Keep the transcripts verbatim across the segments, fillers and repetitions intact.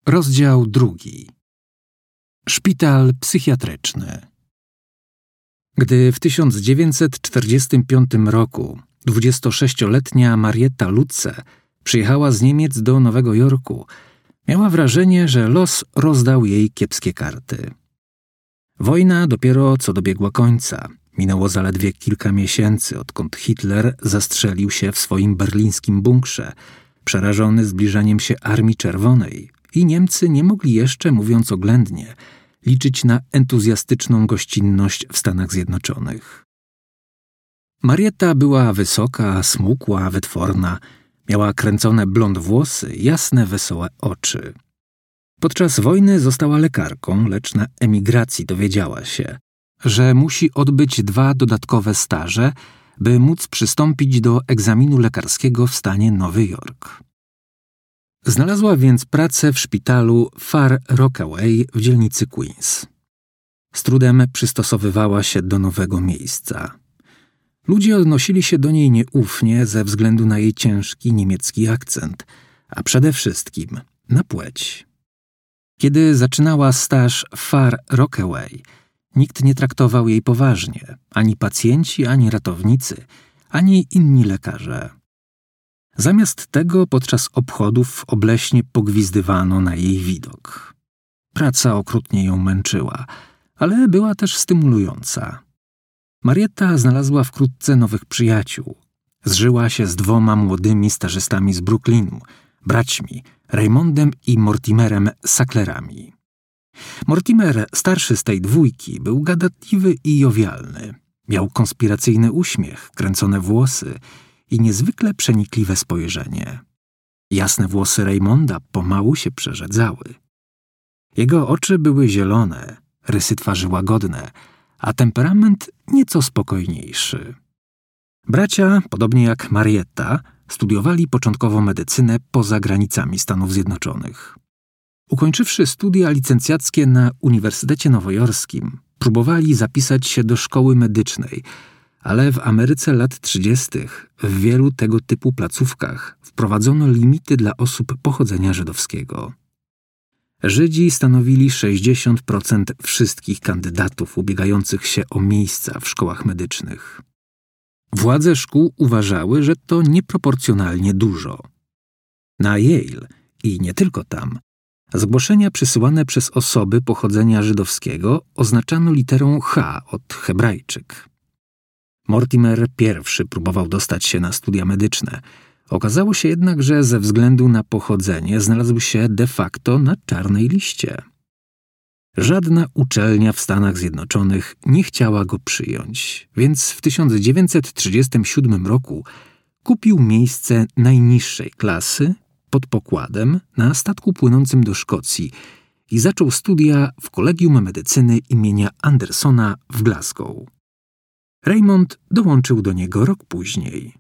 Rozdział drugi. Szpital psychiatryczny. Gdy w tysiąc dziewięćset czterdziestym piątym roku dwudziestosześcioletnia Marietta Lutze przyjechała z Niemiec do Nowego Jorku, miała wrażenie, że los rozdał jej kiepskie karty. Wojna dopiero co dobiegła końca. Minęło zaledwie kilka miesięcy, odkąd Hitler zastrzelił się w swoim berlińskim bunkrze, przerażony zbliżaniem się Armii Czerwonej, i Niemcy nie mogli jeszcze, mówiąc oględnie, liczyć na entuzjastyczną gościnność w Stanach Zjednoczonych. Marietta była wysoka, smukła, wytworna, miała kręcone blond włosy, jasne, wesołe oczy. Podczas wojny została lekarką, lecz na emigracji dowiedziała się, że musi odbyć dwa dodatkowe staże, by móc przystąpić do egzaminu lekarskiego w stanie Nowy Jork. Znalazła więc pracę w szpitalu Far Rockaway w dzielnicy Queens. Z trudem przystosowywała się do nowego miejsca. Ludzie odnosili się do niej nieufnie ze względu na jej ciężki niemiecki akcent, a przede wszystkim na płeć. Kiedy zaczynała staż w Far Rockaway, nikt nie traktował jej poważnie, ani pacjenci, ani ratownicy, ani inni lekarze. Zamiast tego podczas obchodów obleśnie pogwizdywano na jej widok. Praca okrutnie ją męczyła, ale była też stymulująca. Marietta znalazła wkrótce nowych przyjaciół. Zżyła się z dwoma młodymi stażystami z Brooklynu, braćmi Raymondem i Mortimerem Sacklerami. Mortimer, starszy z tej dwójki, był gadatliwy i jowialny. Miał konspiracyjny uśmiech, kręcone włosy i niezwykle przenikliwe spojrzenie. Jasne włosy Raymonda pomału się przerzedzały. Jego oczy były zielone, rysy twarzy łagodne, a temperament nieco spokojniejszy. Bracia, podobnie jak Marietta, studiowali początkowo medycynę poza granicami Stanów Zjednoczonych. Ukończywszy studia licencjackie na Uniwersytecie Nowojorskim, próbowali zapisać się do szkoły medycznej, ale w Ameryce lat trzydziestych w wielu tego typu placówkach wprowadzono limity dla osób pochodzenia żydowskiego. Żydzi stanowili sześćdziesiąt procent wszystkich kandydatów ubiegających się o miejsca w szkołach medycznych. Władze szkół uważały, że to nieproporcjonalnie dużo. Na Yale, i nie tylko tam, zgłoszenia przysyłane przez osoby pochodzenia żydowskiego oznaczano literą H od Hebrajczyk. Mortimer pierwszy próbował dostać się na studia medyczne. Okazało się jednak, że ze względu na pochodzenie znalazł się de facto na czarnej liście. Żadna uczelnia w Stanach Zjednoczonych nie chciała go przyjąć, więc w tysiąc dziewięćset trzydziestym siódmym roku kupił miejsce najniższej klasy pod pokładem na statku płynącym do Szkocji i zaczął studia w Kolegium Medycyny imienia Andersona w Glasgow. Raymond dołączył do niego rok później.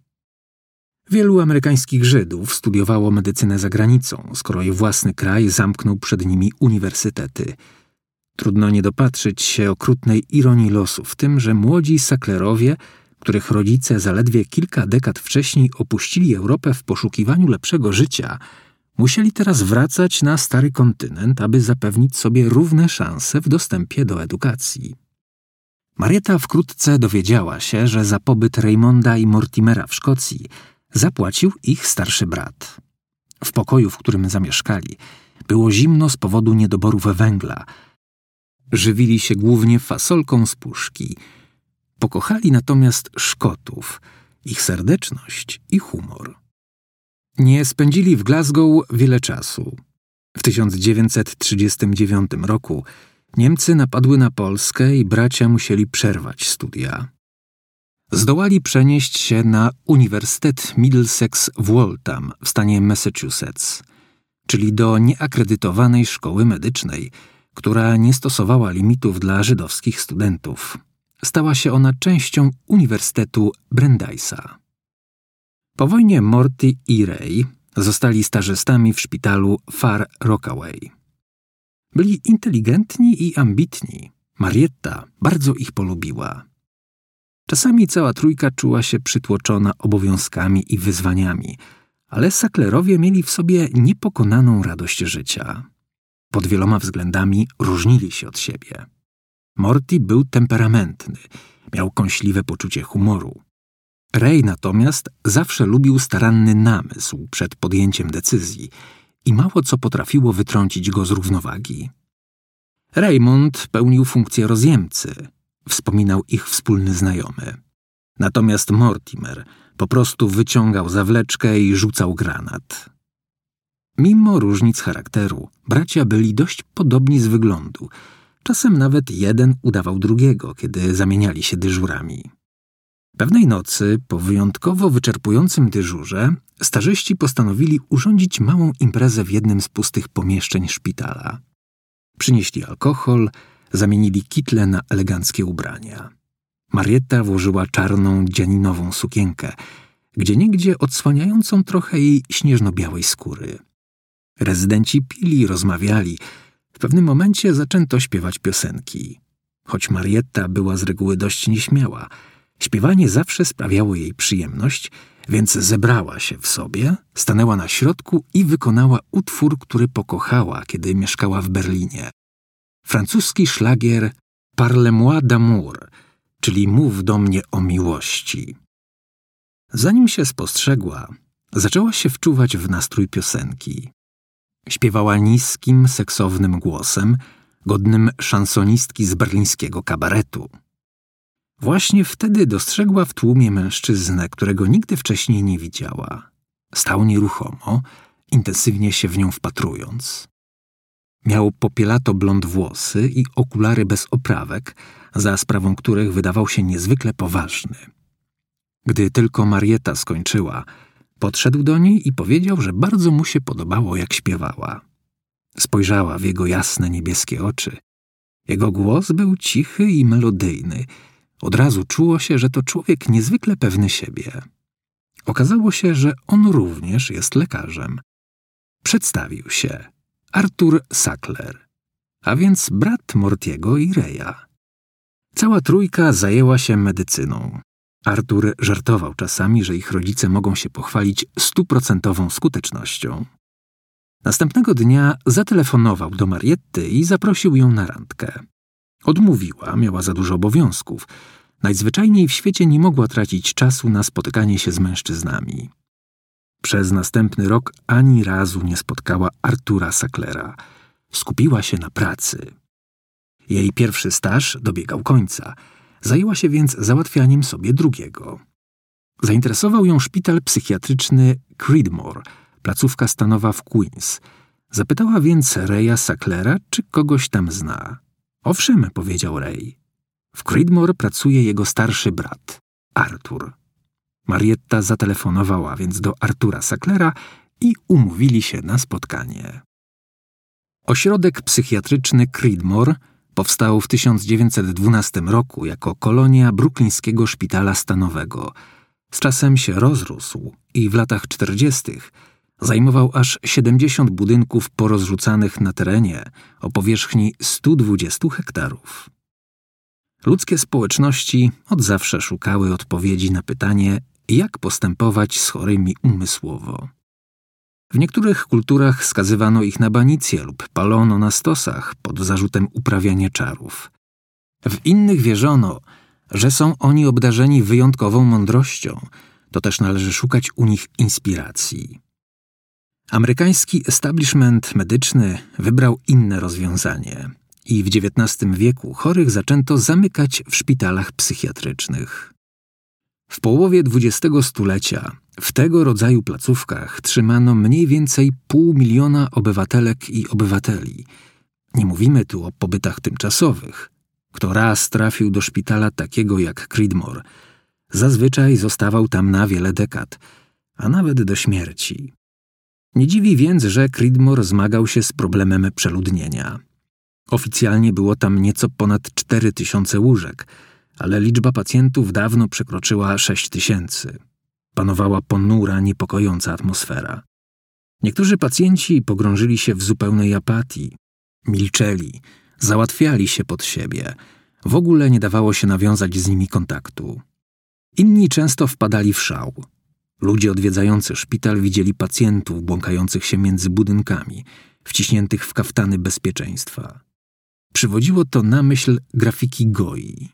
Wielu amerykańskich Żydów studiowało medycynę za granicą, skoro ich własny kraj zamknął przed nimi uniwersytety. Trudno nie dopatrzyć się okrutnej ironii losu w tym, że młodzi Sacklerowie, których rodzice zaledwie kilka dekad wcześniej opuścili Europę w poszukiwaniu lepszego życia, musieli teraz wracać na stary kontynent, aby zapewnić sobie równe szanse w dostępie do edukacji. Marietta wkrótce dowiedziała się, że za pobyt Raymonda i Mortimera w Szkocji zapłacił ich starszy brat. W pokoju, w którym zamieszkali, było zimno z powodu niedoborów węgla. Żywili się głównie fasolką z puszki. Pokochali natomiast Szkotów, ich serdeczność i humor. Nie spędzili w Glasgow wiele czasu. W tysiąc dziewięćset trzydziestym dziewiątym roku Niemcy napadły na Polskę i bracia musieli przerwać studia. Zdołali przenieść się na Uniwersytet Middlesex w Waltham w stanie Massachusetts, czyli do nieakredytowanej szkoły medycznej, która nie stosowała limitów dla żydowskich studentów. Stała się ona częścią Uniwersytetu Brandeisa. Po wojnie Morty i Ray zostali stażystami w szpitalu Far Rockaway. Byli inteligentni i ambitni. Marietta bardzo ich polubiła. Czasami cała trójka czuła się przytłoczona obowiązkami i wyzwaniami, ale Sacklerowie mieli w sobie niepokonaną radość życia. Pod wieloma względami różnili się od siebie. Morty był temperamentny, miał kąśliwe poczucie humoru. Ray natomiast zawsze lubił staranny namysł przed podjęciem decyzji i mało co potrafiło wytrącić go z równowagi. Raymond pełnił funkcję rozjemcy, wspominał ich wspólny znajomy. Natomiast Mortimer po prostu wyciągał zawleczkę i rzucał granat. Mimo różnic charakteru, bracia byli dość podobni z wyglądu. Czasem nawet jeden udawał drugiego, kiedy zamieniali się dyżurami. Pewnej nocy, po wyjątkowo wyczerpującym dyżurze, starzyści postanowili urządzić małą imprezę w jednym z pustych pomieszczeń szpitala. Przynieśli alkohol, zamienili kitle na eleganckie ubrania. Marietta włożyła czarną, dzianinową sukienkę, gdzieniegdzie odsłaniającą trochę jej śnieżno-białej skóry. Rezydenci pili, rozmawiali. W pewnym momencie zaczęto śpiewać piosenki. Choć Marietta była z reguły dość nieśmiała, śpiewanie zawsze sprawiało jej przyjemność, więc zebrała się w sobie, stanęła na środku i wykonała utwór, który pokochała, kiedy mieszkała w Berlinie. Francuski szlagier Parle-moi d'amour, czyli Mów do mnie o miłości. Zanim się spostrzegła, zaczęła się wczuwać w nastrój piosenki. Śpiewała niskim, seksownym głosem, godnym szansonistki z berlińskiego kabaretu. Właśnie wtedy dostrzegła w tłumie mężczyznę, którego nigdy wcześniej nie widziała. Stał nieruchomo, intensywnie się w nią wpatrując. Miał popielato blond włosy i okulary bez oprawek, za sprawą których wydawał się niezwykle poważny. Gdy tylko Marietta skończyła, podszedł do niej i powiedział, że bardzo mu się podobało, jak śpiewała. Spojrzała w jego jasne niebieskie oczy. Jego głos był cichy i melodyjny. Od razu czuło się, że to człowiek niezwykle pewny siebie. Okazało się, że on również jest lekarzem. Przedstawił się. Arthur Sackler, a więc brat Mortiego i Raya. Cała trójka zajęła się medycyną. Arthur żartował czasami, że ich rodzice mogą się pochwalić stuprocentową skutecznością. Następnego dnia zatelefonował do Marietty i zaprosił ją na randkę. Odmówiła, miała za dużo obowiązków. Najzwyczajniej w świecie nie mogła tracić czasu na spotykanie się z mężczyznami. Przez następny rok ani razu nie spotkała Artura Sacklera. Skupiła się na pracy. Jej pierwszy staż dobiegał końca. Zajęła się więc załatwianiem sobie drugiego. Zainteresował ją szpital psychiatryczny Creedmoor, placówka stanowa w Queens. Zapytała więc Raya Sacklera, czy kogoś tam zna. Owszem, powiedział Ray. W Creedmoor pracuje jego starszy brat, Arthur. Marietta zatelefonowała więc do Artura Sacklera i umówili się na spotkanie. Ośrodek psychiatryczny Creedmoor powstał w tysiąc dziewięćset dwunastym roku jako kolonia brooklyńskiego szpitala stanowego. Z czasem się rozrósł i w latach czterdziestych zajmował aż siedemdziesiąt budynków porozrzucanych na terenie o powierzchni stu dwudziestu hektarów. Ludzkie społeczności od zawsze szukały odpowiedzi na pytanie, jak postępować z chorymi umysłowo. W niektórych kulturach skazywano ich na banicję lub palono na stosach pod zarzutem uprawiania czarów. W innych wierzono, że są oni obdarzeni wyjątkową mądrością, to też należy szukać u nich inspiracji. Amerykański establishment medyczny wybrał inne rozwiązanie i w dziewiętnastym wieku chorych zaczęto zamykać w szpitalach psychiatrycznych. W połowie dwudziestego stulecia w tego rodzaju placówkach trzymano mniej więcej pół miliona obywatelek i obywateli. Nie mówimy tu o pobytach tymczasowych. Kto raz trafił do szpitala takiego jak Creedmoor, zazwyczaj zostawał tam na wiele dekad, a nawet do śmierci. Nie dziwi więc, że Creedmoor zmagał się z problemem przeludnienia. Oficjalnie było tam nieco ponad cztery tysiące łóżek, ale liczba pacjentów dawno przekroczyła sześć tysięcy. Panowała ponura, niepokojąca atmosfera. Niektórzy pacjenci pogrążyli się w zupełnej apatii. Milczeli, załatwiali się pod siebie. W ogóle nie dawało się nawiązać z nimi kontaktu. Inni często wpadali w szał. Ludzie odwiedzający szpital widzieli pacjentów błąkających się między budynkami. wciśniętych w kaftany bezpieczeństwa. Przywodziło to na myśl grafiki Goi.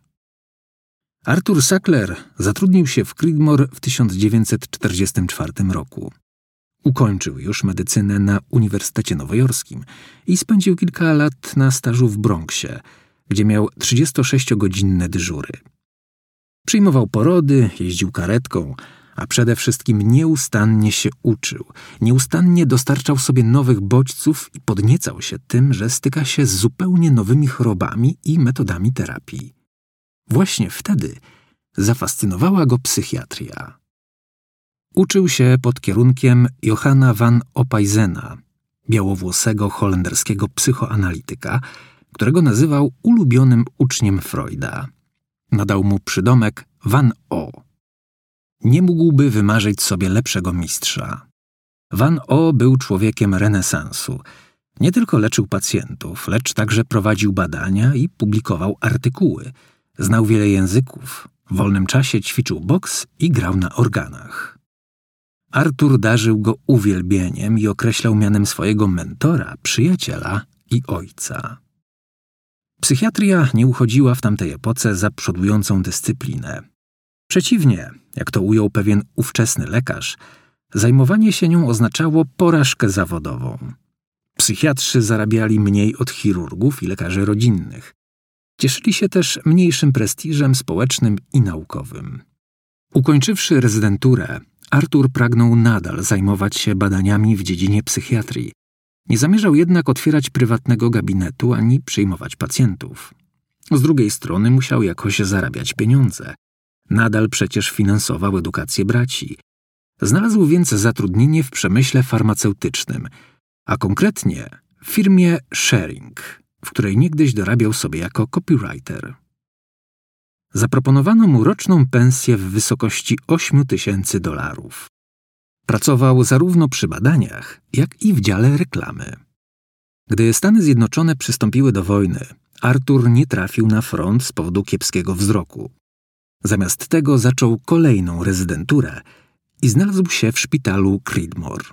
Arthur Sackler zatrudnił się w Creedmoor w tysiąc dziewięćset czterdziestym czwartym roku. Ukończył już medycynę na Uniwersytecie Nowojorskim i spędził kilka lat na stażu w Bronxie, gdzie miał trzydziestosześciogodzinne dyżury. Przyjmował porody, jeździł karetką, a przede wszystkim nieustannie się uczył, nieustannie dostarczał sobie nowych bodźców i podniecał się tym, że styka się z zupełnie nowymi chorobami i metodami terapii. Właśnie wtedy zafascynowała go psychiatria. Uczył się pod kierunkiem Johanna van Opaysena, białowłosego holenderskiego psychoanalityka, którego nazywał ulubionym uczniem Freuda. Nadał mu przydomek Van O. Nie mógłby wymarzyć sobie lepszego mistrza. Van O był człowiekiem renesansu. Nie tylko leczył pacjentów, lecz także prowadził badania i publikował artykuły. Znał wiele języków, w wolnym czasie ćwiczył boks i grał na organach. Arthur darzył go uwielbieniem i określał mianem swojego mentora, przyjaciela i ojca. Psychiatria nie uchodziła w tamtej epoce za przodującą dyscyplinę. Przeciwnie, jak to ujął pewien ówczesny lekarz, zajmowanie się nią oznaczało porażkę zawodową. Psychiatrzy zarabiali mniej od chirurgów i lekarzy rodzinnych. Cieszyli się też mniejszym prestiżem społecznym i naukowym. Ukończywszy rezydenturę, Arthur pragnął nadal zajmować się badaniami w dziedzinie psychiatrii. Nie zamierzał jednak otwierać prywatnego gabinetu ani przyjmować pacjentów. Z drugiej strony musiał jakoś zarabiać pieniądze. Nadal przecież finansował edukację braci. Znalazł więc zatrudnienie w przemyśle farmaceutycznym, a konkretnie w firmie Schering, w której niegdyś dorabiał sobie jako copywriter. Zaproponowano mu roczną pensję w wysokości ośmiu tysięcy dolarów. Pracował zarówno przy badaniach, jak i w dziale reklamy. Gdy Stany Zjednoczone przystąpiły do wojny, Arthur nie trafił na front z powodu kiepskiego wzroku. Zamiast tego zaczął kolejną rezydenturę i znalazł się w szpitalu Creedmoor.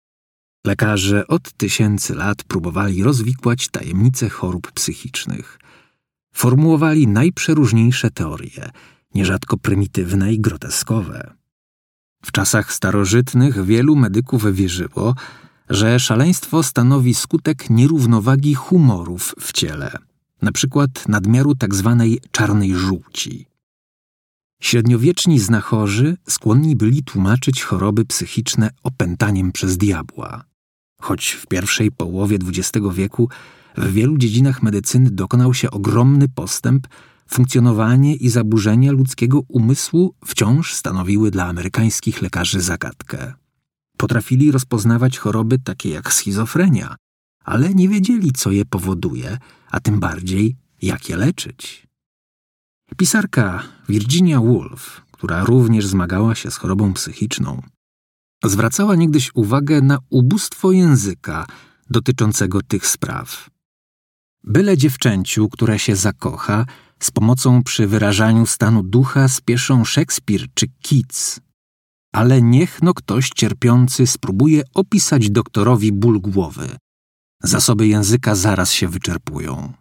Lekarze od tysięcy lat próbowali rozwikłać tajemnice chorób psychicznych. Formułowali najprzeróżniejsze teorie, nierzadko prymitywne i groteskowe. W czasach starożytnych wielu medyków wierzyło, że szaleństwo stanowi skutek nierównowagi humorów w ciele, na przykład nadmiaru tzw. czarnej żółci. Średniowieczni znachorzy skłonni byli tłumaczyć choroby psychiczne opętaniem przez diabła. Choć w pierwszej połowie dwudziestego wieku w wielu dziedzinach medycyny dokonał się ogromny postęp, funkcjonowanie i zaburzenia ludzkiego umysłu wciąż stanowiły dla amerykańskich lekarzy zagadkę. Potrafili rozpoznawać choroby takie jak schizofrenia, ale nie wiedzieli, co je powoduje, a tym bardziej, jak je leczyć. Pisarka Virginia Woolf, która również zmagała się z chorobą psychiczną, zwracała niegdyś uwagę na ubóstwo języka dotyczącego tych spraw. Byle dziewczęciu, które się zakocha, z pomocą przy wyrażaniu stanu ducha spieszą Szekspir czy Keats. Ale niech no ktoś cierpiący spróbuje opisać doktorowi ból głowy. Zasoby języka zaraz się wyczerpują.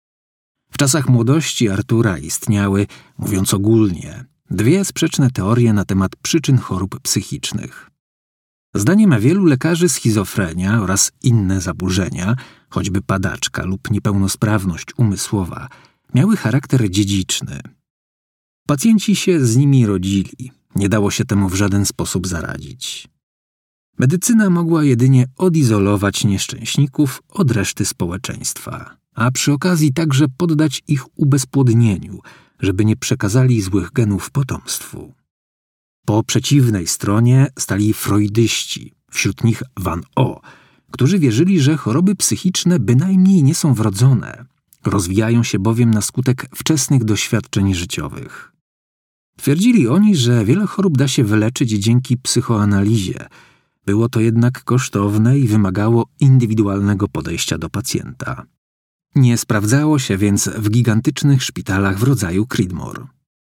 W czasach młodości Artura istniały, mówiąc ogólnie, dwie sprzeczne teorie na temat przyczyn chorób psychicznych. Zdaniem wielu lekarzy schizofrenia oraz inne zaburzenia, choćby padaczka lub niepełnosprawność umysłowa, miały charakter dziedziczny. Pacjenci się z nimi rodzili, nie dało się temu w żaden sposób zaradzić. Medycyna mogła jedynie odizolować nieszczęśników od reszty społeczeństwa, a przy okazji także poddać ich ubezpłodnieniu, żeby nie przekazali złych genów potomstwu. Po przeciwnej stronie stali freudyści, wśród nich Van O, którzy wierzyli, że choroby psychiczne bynajmniej nie są wrodzone, rozwijają się bowiem na skutek wczesnych doświadczeń życiowych. Twierdzili oni, że wiele chorób da się wyleczyć dzięki psychoanalizie. Było to jednak kosztowne i wymagało indywidualnego podejścia do pacjenta. Nie sprawdzało się więc w gigantycznych szpitalach w rodzaju Creedmoor.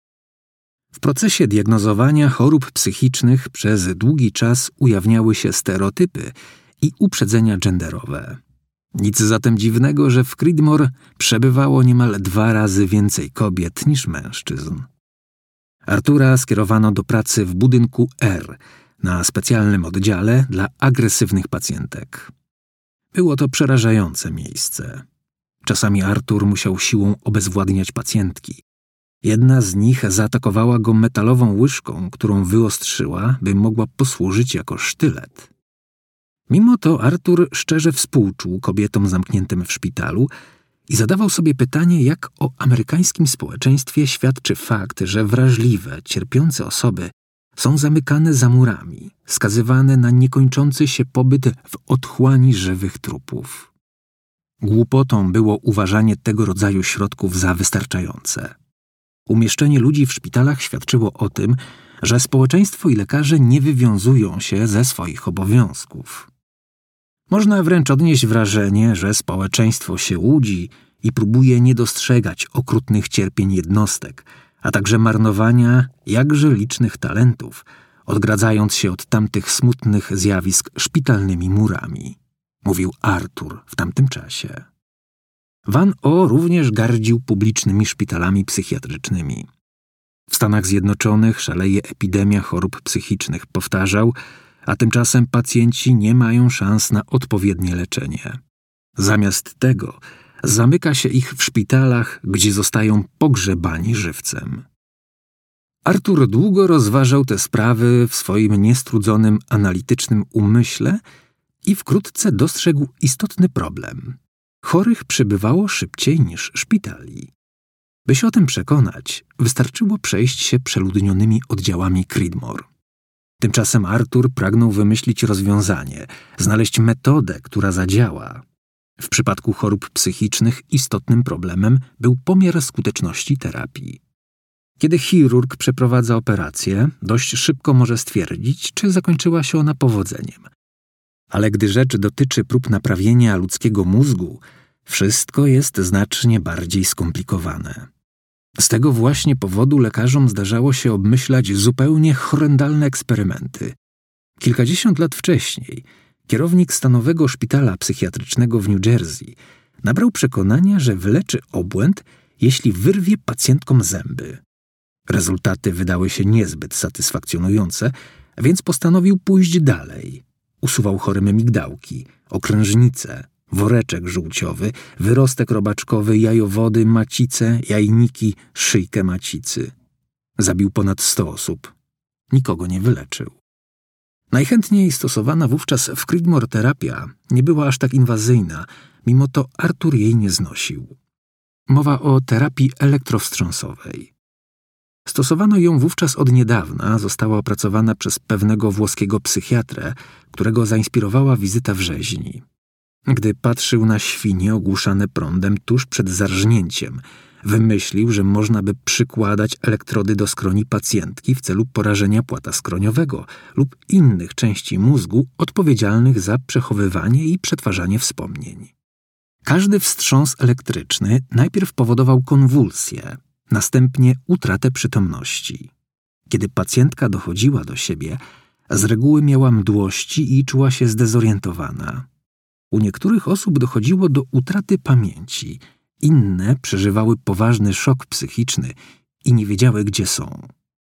W procesie diagnozowania chorób psychicznych przez długi czas ujawniały się stereotypy i uprzedzenia genderowe. Nic zatem dziwnego, że w Creedmoor przebywało niemal dwa razy więcej kobiet niż mężczyzn. Artura skierowano do pracy w budynku R na specjalnym oddziale dla agresywnych pacjentek. Było to przerażające miejsce. Czasami Artur musiał siłą obezwładniać pacjentki. Jedna z nich zaatakowała go metalową łyżką, którą wyostrzyła, by mogła posłużyć jako sztylet. Mimo to Artur szczerze współczuł kobietom zamkniętym w szpitalu i zadawał sobie pytanie, jak o amerykańskim społeczeństwie świadczy fakt, że wrażliwe, cierpiące osoby są zamykane za murami, skazywane na niekończący się pobyt w otchłani żywych trupów. Głupotą było uważanie tego rodzaju środków za wystarczające. Umieszczenie ludzi w szpitalach świadczyło o tym, że społeczeństwo i lekarze nie wywiązują się ze swoich obowiązków. Można wręcz odnieść wrażenie, że społeczeństwo się łudzi i próbuje nie dostrzegać okrutnych cierpień jednostek, a także marnowania jakże licznych talentów, odgradzając się od tamtych smutnych zjawisk szpitalnymi murami, mówił Artur w tamtym czasie. Van O również gardził publicznymi szpitalami psychiatrycznymi. W Stanach Zjednoczonych szaleje epidemia chorób psychicznych, powtarzał, a tymczasem pacjenci nie mają szans na odpowiednie leczenie. Zamiast tego zamyka się ich w szpitalach, gdzie zostają pogrzebani żywcem. Artur długo rozważał te sprawy w swoim niestrudzonym, analitycznym umyśle i wkrótce dostrzegł istotny problem. Chorych przybywało szybciej niż szpitali. By się o tym przekonać, wystarczyło przejść się przeludnionymi oddziałami Creedmoor. Tymczasem Artur pragnął wymyślić rozwiązanie, znaleźć metodę, która zadziała. W przypadku chorób psychicznych istotnym problemem był pomiar skuteczności terapii. Kiedy chirurg przeprowadza operację, dość szybko może stwierdzić, czy zakończyła się ona powodzeniem. Ale gdy rzecz dotyczy prób naprawienia ludzkiego mózgu, wszystko jest znacznie bardziej skomplikowane. Z tego właśnie powodu lekarzom zdarzało się obmyślać zupełnie horrendalne eksperymenty. Kilkadziesiąt lat wcześniej kierownik stanowego szpitala psychiatrycznego w New Jersey nabrał przekonania, że wyleczy obłęd, jeśli wyrwie pacjentkom zęby. Rezultaty wydały się niezbyt satysfakcjonujące, więc postanowił pójść dalej. Usuwał chorym migdałki, okrężnice, woreczek żółciowy, wyrostek robaczkowy, jajowody, macicę, jajniki, szyjkę macicy. Zabił ponad sto osób. Nikogo nie wyleczył. Najchętniej stosowana wówczas w Creedmoor terapia nie była aż tak inwazyjna, mimo to Artur jej nie znosił. Mowa o terapii elektrowstrząsowej. Stosowano ją wówczas od niedawna, została opracowana przez pewnego włoskiego psychiatrę, którego zainspirowała wizyta w rzeźni. Gdy patrzył na świnie ogłuszane prądem tuż przed zarżnięciem, wymyślił, że można by przykładać elektrody do skroni pacjentki w celu porażenia płata skroniowego lub innych części mózgu odpowiedzialnych za przechowywanie i przetwarzanie wspomnień. Każdy wstrząs elektryczny najpierw powodował konwulsję, następnie utratę przytomności. Kiedy pacjentka dochodziła do siebie, z reguły miała mdłości i czuła się zdezorientowana. U niektórych osób dochodziło do utraty pamięci, inne przeżywały poważny szok psychiczny i nie wiedziały, gdzie są.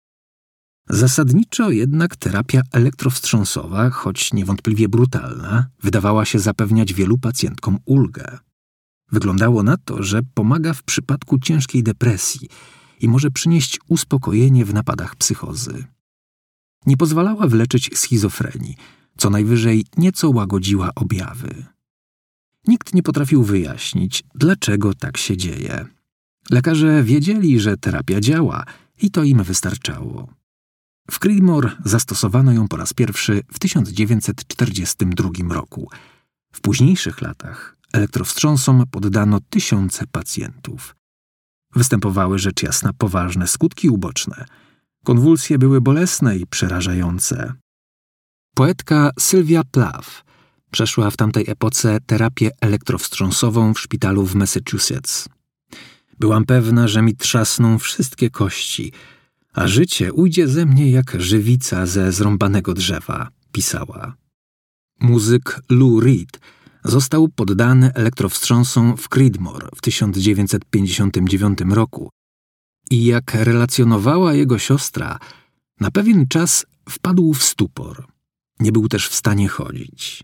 Zasadniczo jednak terapia elektrowstrząsowa, choć niewątpliwie brutalna, wydawała się zapewniać wielu pacjentkom ulgę. Wyglądało na to, że pomaga w przypadku ciężkiej depresji i może przynieść uspokojenie w napadach psychozy. Nie pozwalała wyleczyć schizofrenii, co najwyżej nieco łagodziła objawy. Nikt nie potrafił wyjaśnić, dlaczego tak się dzieje. Lekarze wiedzieli, że terapia działa i to im wystarczało. W Creedmoor zastosowano ją po raz pierwszy w tysiąc dziewięćset czterdziestym drugim roku. W późniejszych latach elektrowstrząsom poddano tysiące pacjentów. Występowały rzecz jasna poważne skutki uboczne. Konwulsje były bolesne i przerażające. Poetka Sylvia Plath przeszła w tamtej epoce terapię elektrowstrząsową w szpitalu w Massachusetts. Byłam pewna, że mi trzasną wszystkie kości, a życie ujdzie ze mnie jak żywica ze zrąbanego drzewa, pisała. Muzyk Lou Reed został poddany elektrowstrząsom w Creedmoor w tysiąc dziewięćset pięćdziesiątym dziewiątym roku i jak relacjonowała jego siostra, na pewien czas wpadł w stupor. Nie był też w stanie chodzić.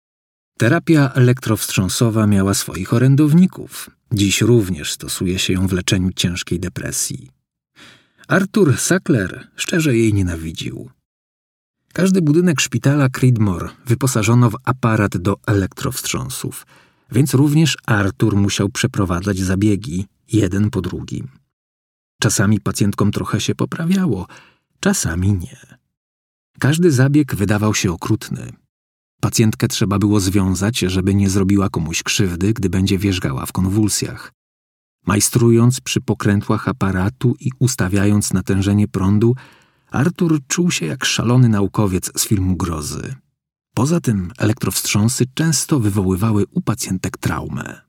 Terapia elektrowstrząsowa miała swoich orędowników. Dziś również stosuje się ją w leczeniu ciężkiej depresji. Arthur Sackler szczerze jej nienawidził. Każdy budynek szpitala Creedmoor wyposażono w aparat do elektrowstrząsów, więc również Arthur musiał przeprowadzać zabiegi, jeden po drugim. Czasami pacjentkom trochę się poprawiało, czasami nie. Każdy zabieg wydawał się okrutny. Pacjentkę trzeba było związać, żeby nie zrobiła komuś krzywdy, gdy będzie wierzgała w konwulsjach. Majstrując przy pokrętłach aparatu i ustawiając natężenie prądu, Arthur czuł się jak szalony naukowiec z filmu grozy. Poza tym elektrowstrząsy często wywoływały u pacjentek traumę.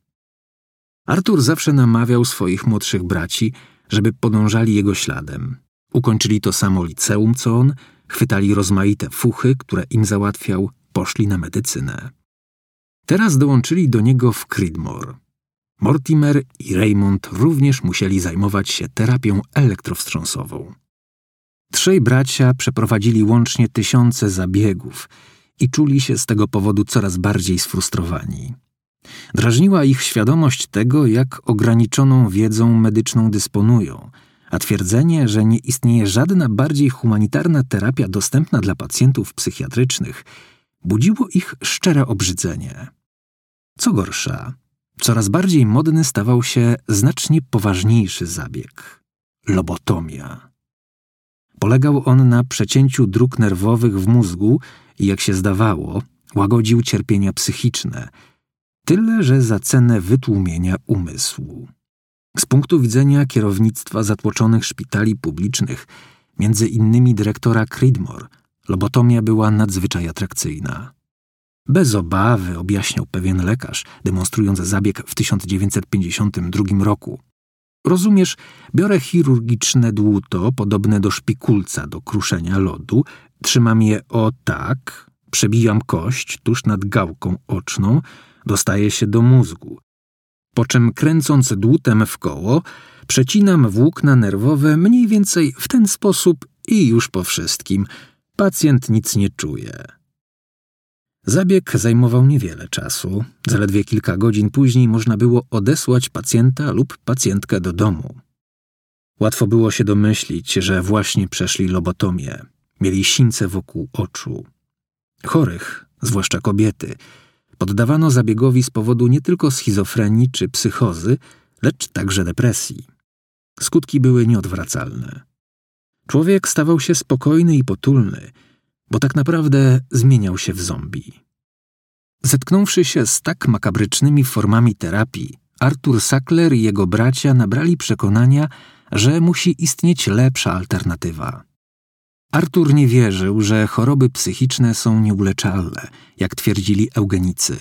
Arthur zawsze namawiał swoich młodszych braci, żeby podążali jego śladem. Ukończyli to samo liceum co on, chwytali rozmaite fuchy, które im załatwiał, poszli na medycynę. Teraz dołączyli do niego w Creedmoor. Mortimer i Raymond również musieli zajmować się terapią elektrowstrząsową. Trzej bracia przeprowadzili łącznie tysiące zabiegów i czuli się z tego powodu coraz bardziej sfrustrowani. Drażniła ich świadomość tego, jak ograniczoną wiedzą medyczną dysponują, a twierdzenie, że nie istnieje żadna bardziej humanitarna terapia dostępna dla pacjentów psychiatrycznych, budziło ich szczere obrzydzenie. Co gorsza, coraz bardziej modny stawał się znacznie poważniejszy zabieg – lobotomia. Polegał on na przecięciu dróg nerwowych w mózgu i, jak się zdawało, łagodził cierpienia psychiczne, tyle że za cenę wytłumienia umysłu. Z punktu widzenia kierownictwa zatłoczonych szpitali publicznych, między innymi dyrektora Creedmoor, lobotomia była nadzwyczaj atrakcyjna. Bez obawy objaśniał pewien lekarz, demonstrując zabieg w tysiąc dziewięćset pięćdziesiątym drugim roku. Rozumiesz, biorę chirurgiczne dłuto podobne do szpikulca do kruszenia lodu, trzymam je o tak, przebijam kość tuż nad gałką oczną, dostaję się do mózgu. Po czym kręcąc dłutem w koło, przecinam włókna nerwowe mniej więcej w ten sposób i już po wszystkim. Pacjent nic nie czuje. Zabieg zajmował niewiele czasu. Zaledwie kilka godzin później można było odesłać pacjenta lub pacjentkę do domu. Łatwo było się domyślić, że właśnie przeszli lobotomię. Mieli sińce wokół oczu. Chorych, zwłaszcza kobiety, poddawano zabiegowi z powodu nie tylko schizofrenii czy psychozy, lecz także depresji. Skutki były nieodwracalne. Człowiek stawał się spokojny i potulny, bo tak naprawdę zmieniał się w zombie. Zetknąwszy się z tak makabrycznymi formami terapii, Arthur Sackler i jego bracia nabrali przekonania, że musi istnieć lepsza alternatywa. Arthur nie wierzył, że choroby psychiczne są nieuleczalne, jak twierdzili eugenicy.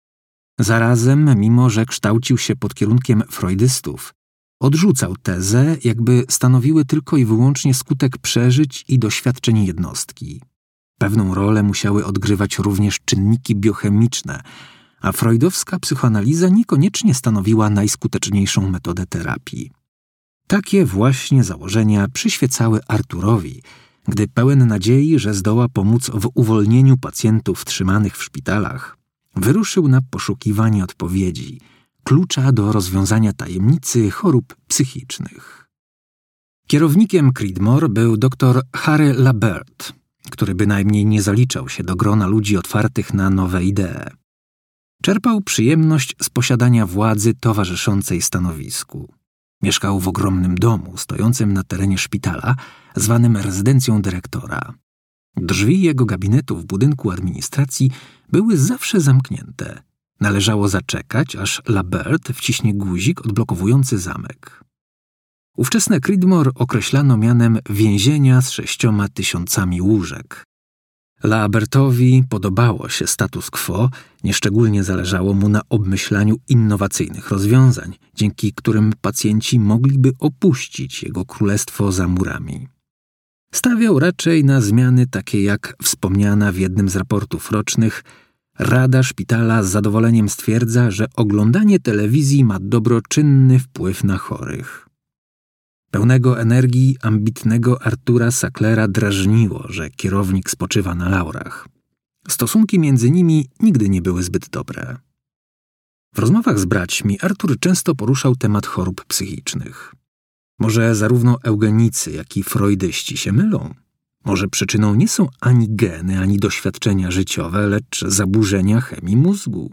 Zarazem, mimo że kształcił się pod kierunkiem freudystów, odrzucał tezę, jakby stanowiły tylko i wyłącznie skutek przeżyć i doświadczeń jednostki. Pewną rolę musiały odgrywać również czynniki biochemiczne, a freudowska psychoanaliza niekoniecznie stanowiła najskuteczniejszą metodę terapii. Takie właśnie założenia przyświecały Arturowi, gdy pełen nadziei, że zdoła pomóc w uwolnieniu pacjentów trzymanych w szpitalach, wyruszył na poszukiwanie odpowiedzi, klucza do rozwiązania tajemnicy chorób psychicznych. Kierownikiem Creedmoor był dr Harry Labert, który bynajmniej nie zaliczał się do grona ludzi otwartych na nowe idee. Czerpał przyjemność z posiadania władzy towarzyszącej stanowisku. Mieszkał w ogromnym domu stojącym na terenie szpitala, zwanym rezydencją dyrektora. Drzwi jego gabinetu w budynku administracji były zawsze zamknięte. Należało zaczekać, aż Labert wciśnie guzik odblokowujący zamek. Ówczesne Creedmoor określano mianem więzienia z sześcioma tysiącami łóżek. Labertowi podobało się status quo, nieszczególnie zależało mu na obmyślaniu innowacyjnych rozwiązań, dzięki którym pacjenci mogliby opuścić jego królestwo za murami. Stawiał raczej na zmiany takie jak wspomniana w jednym z raportów rocznych Rada szpitala z zadowoleniem stwierdza, że oglądanie telewizji ma dobroczynny wpływ na chorych. Pełnego energii, ambitnego Artura Sacklera drażniło, że kierownik spoczywa na laurach. Stosunki między nimi nigdy nie były zbyt dobre. W rozmowach z braćmi Artur często poruszał temat chorób psychicznych. Może zarówno eugenicy, jak i freudyści się mylą? Może przyczyną nie są ani geny, ani doświadczenia życiowe, lecz zaburzenia chemii mózgu?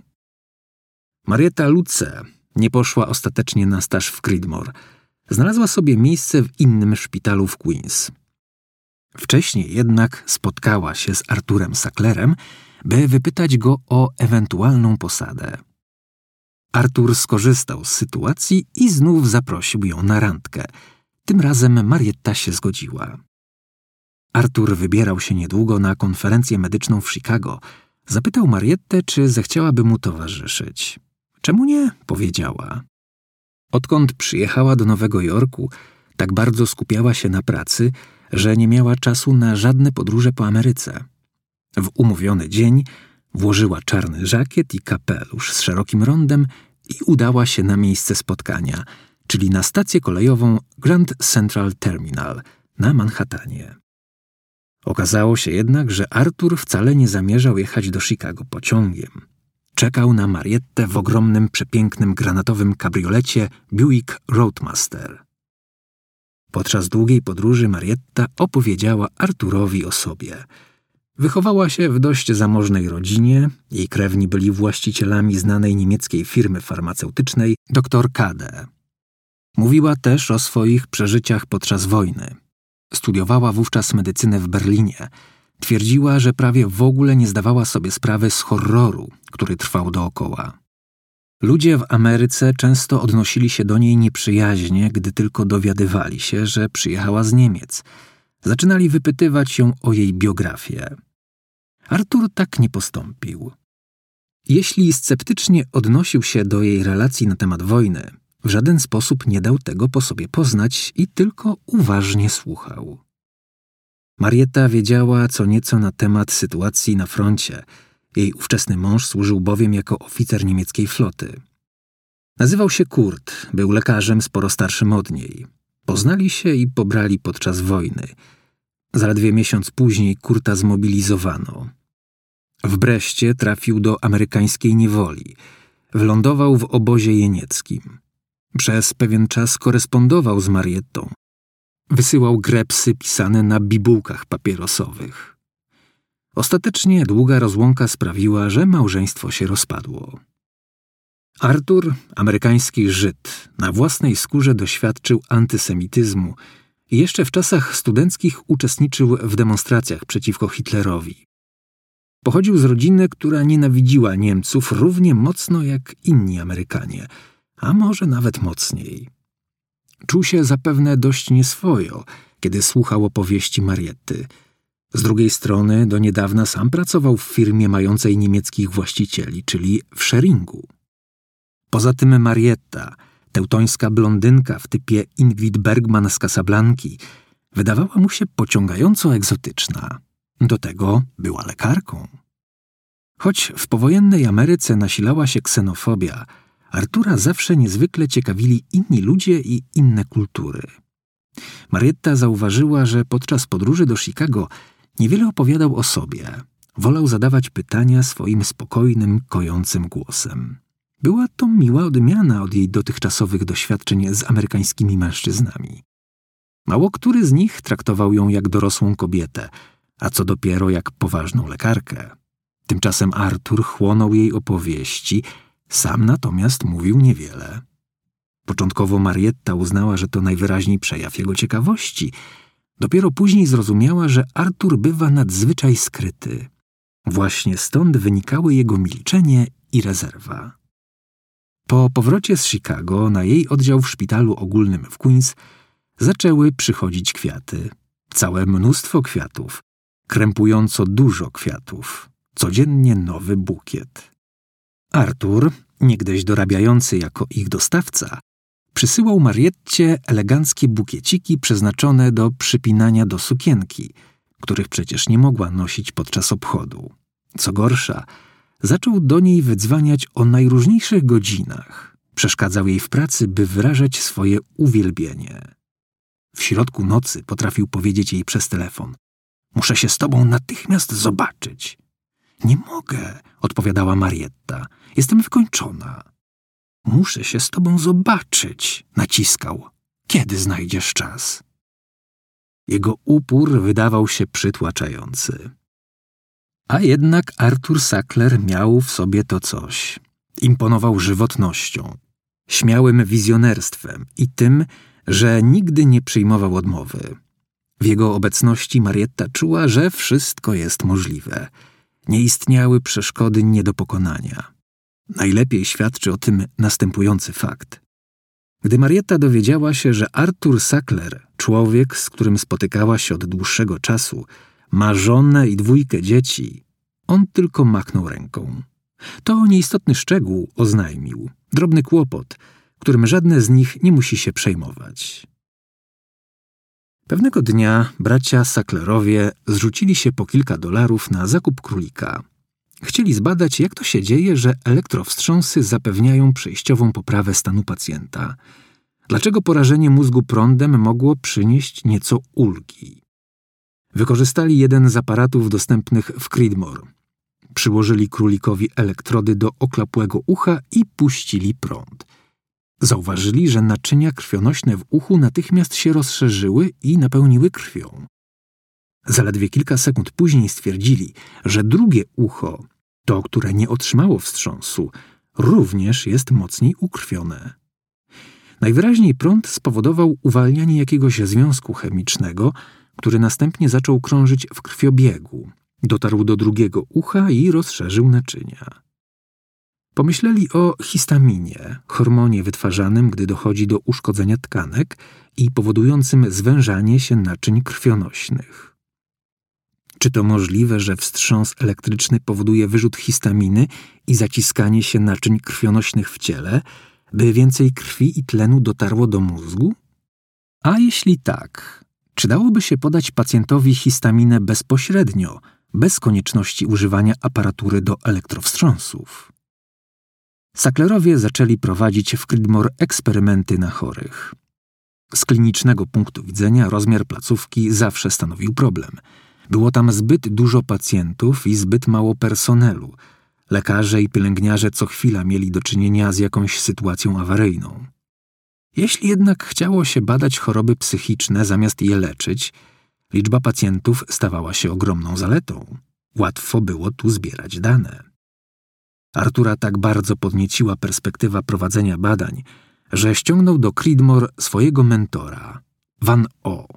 Marietta Luce nie poszła ostatecznie na staż w Creedmoor. Znalazła sobie miejsce w innym szpitalu w Queens. Wcześniej jednak spotkała się z Arturem Sacklerem, by wypytać go o ewentualną posadę. Artur skorzystał z sytuacji i znów zaprosił ją na randkę. Tym razem Marietta się zgodziła. Artur wybierał się niedługo na konferencję medyczną w Chicago. Zapytał Mariettę, czy zechciałaby mu towarzyszyć. Czemu nie? Powiedziała. Odkąd przyjechała do Nowego Jorku, tak bardzo skupiała się na pracy, że nie miała czasu na żadne podróże po Ameryce. W umówiony dzień włożyła czarny żakiet i kapelusz z szerokim rondem i udała się na miejsce spotkania, czyli na stację kolejową Grand Central Terminal na Manhattanie. Okazało się jednak, że Artur wcale nie zamierzał jechać do Chicago pociągiem. Czekał na Mariettę w ogromnym, przepięknym granatowym kabriolecie Buick Roadmaster. Podczas długiej podróży Marietta opowiedziała Arturowi o sobie. Wychowała się w dość zamożnej rodzinie, jej krewni byli właścicielami znanej niemieckiej firmy farmaceutycznej doktor Kade. Mówiła też o swoich przeżyciach podczas wojny. Studiowała wówczas medycynę w Berlinie. Twierdziła, że prawie w ogóle nie zdawała sobie sprawy z horroru, który trwał dookoła. Ludzie w Ameryce często odnosili się do niej nieprzyjaźnie, gdy tylko dowiadywali się, że przyjechała z Niemiec. Zaczynali wypytywać ją o jej biografię. Artur tak nie postąpił. Jeśli sceptycznie odnosił się do jej relacji na temat wojny, w żaden sposób nie dał tego po sobie poznać i tylko uważnie słuchał. Marietta wiedziała co nieco na temat sytuacji na froncie. Jej ówczesny mąż służył bowiem jako oficer niemieckiej floty. Nazywał się Kurt, był lekarzem sporo starszym od niej. Poznali się i pobrali podczas wojny. Zaledwie miesiąc później Kurta zmobilizowano. W Breszcie trafił do amerykańskiej niewoli. Wylądował w obozie jenieckim. Przez pewien czas korespondował z Mariettą. Wysyłał grepsy pisane na bibułkach papierosowych. Ostatecznie długa rozłąka sprawiła, że małżeństwo się rozpadło. Artur, amerykański Żyd, na własnej skórze doświadczył antysemityzmu i jeszcze w czasach studenckich uczestniczył w demonstracjach przeciwko Hitlerowi. Pochodził z rodziny, która nienawidziła Niemców równie mocno jak inni Amerykanie, a może nawet mocniej. Czuł się zapewne dość nieswojo, kiedy słuchał opowieści Marietty. Z drugiej strony do niedawna sam pracował w firmie mającej niemieckich właścicieli, czyli w Scheringu. Poza tym Marietta, teutońska blondynka w typie Ingrid Bergman z Casablanki, wydawała mu się pociągająco egzotyczna. Do tego była lekarką. Choć w powojennej Ameryce nasilała się ksenofobia, Artura zawsze niezwykle ciekawili inni ludzie i inne kultury. Marietta zauważyła, że podczas podróży do Chicago niewiele opowiadał o sobie. Wolał zadawać pytania swoim spokojnym, kojącym głosem. Była to miła odmiana od jej dotychczasowych doświadczeń z amerykańskimi mężczyznami. Mało który z nich traktował ją jak dorosłą kobietę, a co dopiero jak poważną lekarkę. Tymczasem Artur chłonął jej opowieści, sam natomiast mówił niewiele. Początkowo Marietta uznała, że to najwyraźniej przejaw jego ciekawości. Dopiero później zrozumiała, że Artur bywa nadzwyczaj skryty. Właśnie stąd wynikały jego milczenie i rezerwa. Po powrocie z Chicago na jej oddział w szpitalu ogólnym w Queens zaczęły przychodzić kwiaty. Całe mnóstwo kwiatów. Krępująco dużo kwiatów. Codziennie nowy bukiet. Artur, niegdyś dorabiający jako ich dostawca, przysyłał Marietcie eleganckie bukieciki przeznaczone do przypinania do sukienki, których przecież nie mogła nosić podczas obchodu. Co gorsza, zaczął do niej wydzwaniać o najróżniejszych godzinach. Przeszkadzał jej w pracy, by wyrażać swoje uwielbienie. W środku nocy potrafił powiedzieć jej przez telefon: „Muszę się z tobą natychmiast zobaczyć”. „Nie mogę”, odpowiadała Marietta. „Jestem wykończona”. „Muszę się z tobą zobaczyć”, naciskał. „Kiedy znajdziesz czas?” Jego upór wydawał się przytłaczający. A jednak Arthur Sackler miał w sobie to coś. Imponował żywotnością, śmiałym wizjonerstwem i tym, że nigdy nie przyjmował odmowy. W jego obecności Marietta czuła, że wszystko jest możliwe. Nie istniały przeszkody nie do pokonania. Najlepiej świadczy o tym następujący fakt. Gdy Marietta dowiedziała się, że Arthur Sackler, człowiek, z którym spotykała się od dłuższego czasu, ma żonę i dwójkę dzieci, on tylko machnął ręką. To nieistotny szczegół, oznajmił. Drobny kłopot, którym żadne z nich nie musi się przejmować. Pewnego dnia bracia Sacklerowie zrzucili się po kilka dolarów na zakup królika. Chcieli zbadać, jak to się dzieje, że elektrowstrząsy zapewniają przejściową poprawę stanu pacjenta. Dlaczego porażenie mózgu prądem mogło przynieść nieco ulgi? Wykorzystali jeden z aparatów dostępnych w Creedmoor. Przyłożyli królikowi elektrody do oklapłego ucha i puścili prąd. Zauważyli, że naczynia krwionośne w uchu natychmiast się rozszerzyły i napełniły krwią. Zaledwie kilka sekund później stwierdzili, że drugie ucho, to, które nie otrzymało wstrząsu, również jest mocniej ukrwione. Najwyraźniej prąd spowodował uwalnianie jakiegoś związku chemicznego, który następnie zaczął krążyć w krwiobiegu. Dotarł do drugiego ucha i rozszerzył naczynia. Pomyśleli o histaminie, hormonie wytwarzanym, gdy dochodzi do uszkodzenia tkanek i powodującym zwężanie się naczyń krwionośnych. Czy to możliwe, że wstrząs elektryczny powoduje wyrzut histaminy i zaciskanie się naczyń krwionośnych w ciele, by więcej krwi i tlenu dotarło do mózgu? A jeśli tak, czy dałoby się podać pacjentowi histaminę bezpośrednio, bez konieczności używania aparatury do elektrowstrząsów? Sacklerowie zaczęli prowadzić w Creedmoor eksperymenty na chorych. Z klinicznego punktu widzenia rozmiar placówki zawsze stanowił problem. Było tam zbyt dużo pacjentów i zbyt mało personelu. Lekarze i pielęgniarze co chwila mieli do czynienia z jakąś sytuacją awaryjną. Jeśli jednak chciało się badać choroby psychiczne zamiast je leczyć, liczba pacjentów stawała się ogromną zaletą. Łatwo było tu zbierać dane. Artura tak bardzo podnieciła perspektywa prowadzenia badań, że ściągnął do Creedmoor swojego mentora, Van O.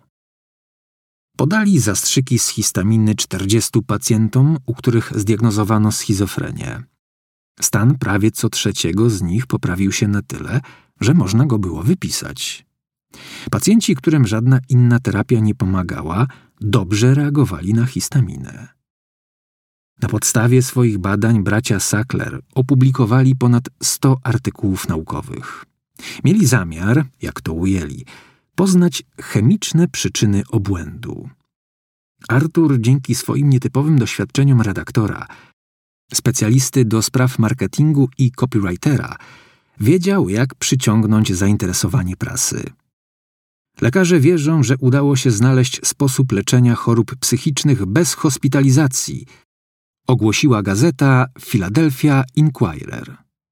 Podali zastrzyki z histaminy czterdziestu pacjentom, u których zdiagnozowano schizofrenię. Stan prawie co trzeciego z nich poprawił się na tyle, że można go było wypisać. Pacjenci, którym żadna inna terapia nie pomagała, dobrze reagowali na histaminę. Na podstawie swoich badań bracia Sackler opublikowali ponad sto artykułów naukowych. Mieli zamiar, jak to ujęli, poznać chemiczne przyczyny obłędu. Arthur dzięki swoim nietypowym doświadczeniom redaktora, specjalisty do spraw marketingu i copywritera, wiedział, jak przyciągnąć zainteresowanie prasy. Lekarze wierzą, że udało się znaleźć sposób leczenia chorób psychicznych bez hospitalizacji, ogłosiła gazeta Philadelphia Inquirer.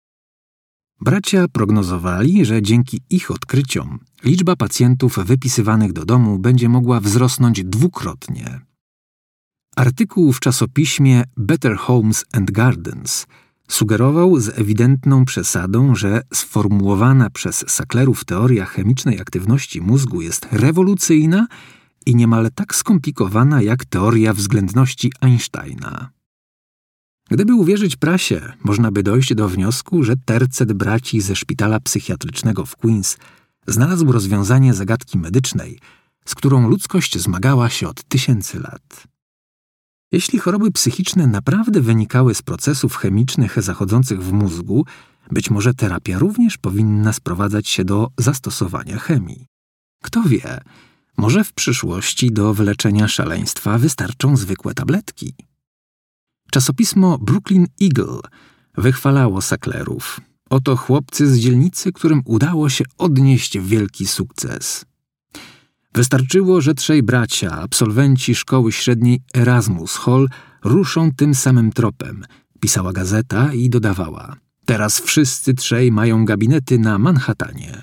Bracia prognozowali, że dzięki ich odkryciom liczba pacjentów wypisywanych do domu będzie mogła wzrosnąć dwukrotnie. Artykuł w czasopiśmie Better Homes and Gardens sugerował z ewidentną przesadą, że sformułowana przez Sacklerów teoria chemicznej aktywności mózgu jest rewolucyjna i niemal tak skomplikowana jak teoria względności Einsteina. Gdyby uwierzyć prasie, można by dojść do wniosku, że tercet braci ze szpitala psychiatrycznego w Queens znalazł rozwiązanie zagadki medycznej, z którą ludzkość zmagała się od tysięcy lat. Jeśli choroby psychiczne naprawdę wynikały z procesów chemicznych zachodzących w mózgu, być może terapia również powinna sprowadzać się do zastosowania chemii. Kto wie, może w przyszłości do wyleczenia szaleństwa wystarczą zwykłe tabletki. Czasopismo Brooklyn Eagle wychwalało Sacklerów. Oto chłopcy z dzielnicy, którym udało się odnieść wielki sukces. Wystarczyło, że trzej bracia, absolwenci szkoły średniej Erasmus Hall, ruszą tym samym tropem, pisała gazeta i dodawała. Teraz wszyscy trzej mają gabinety na Manhattanie.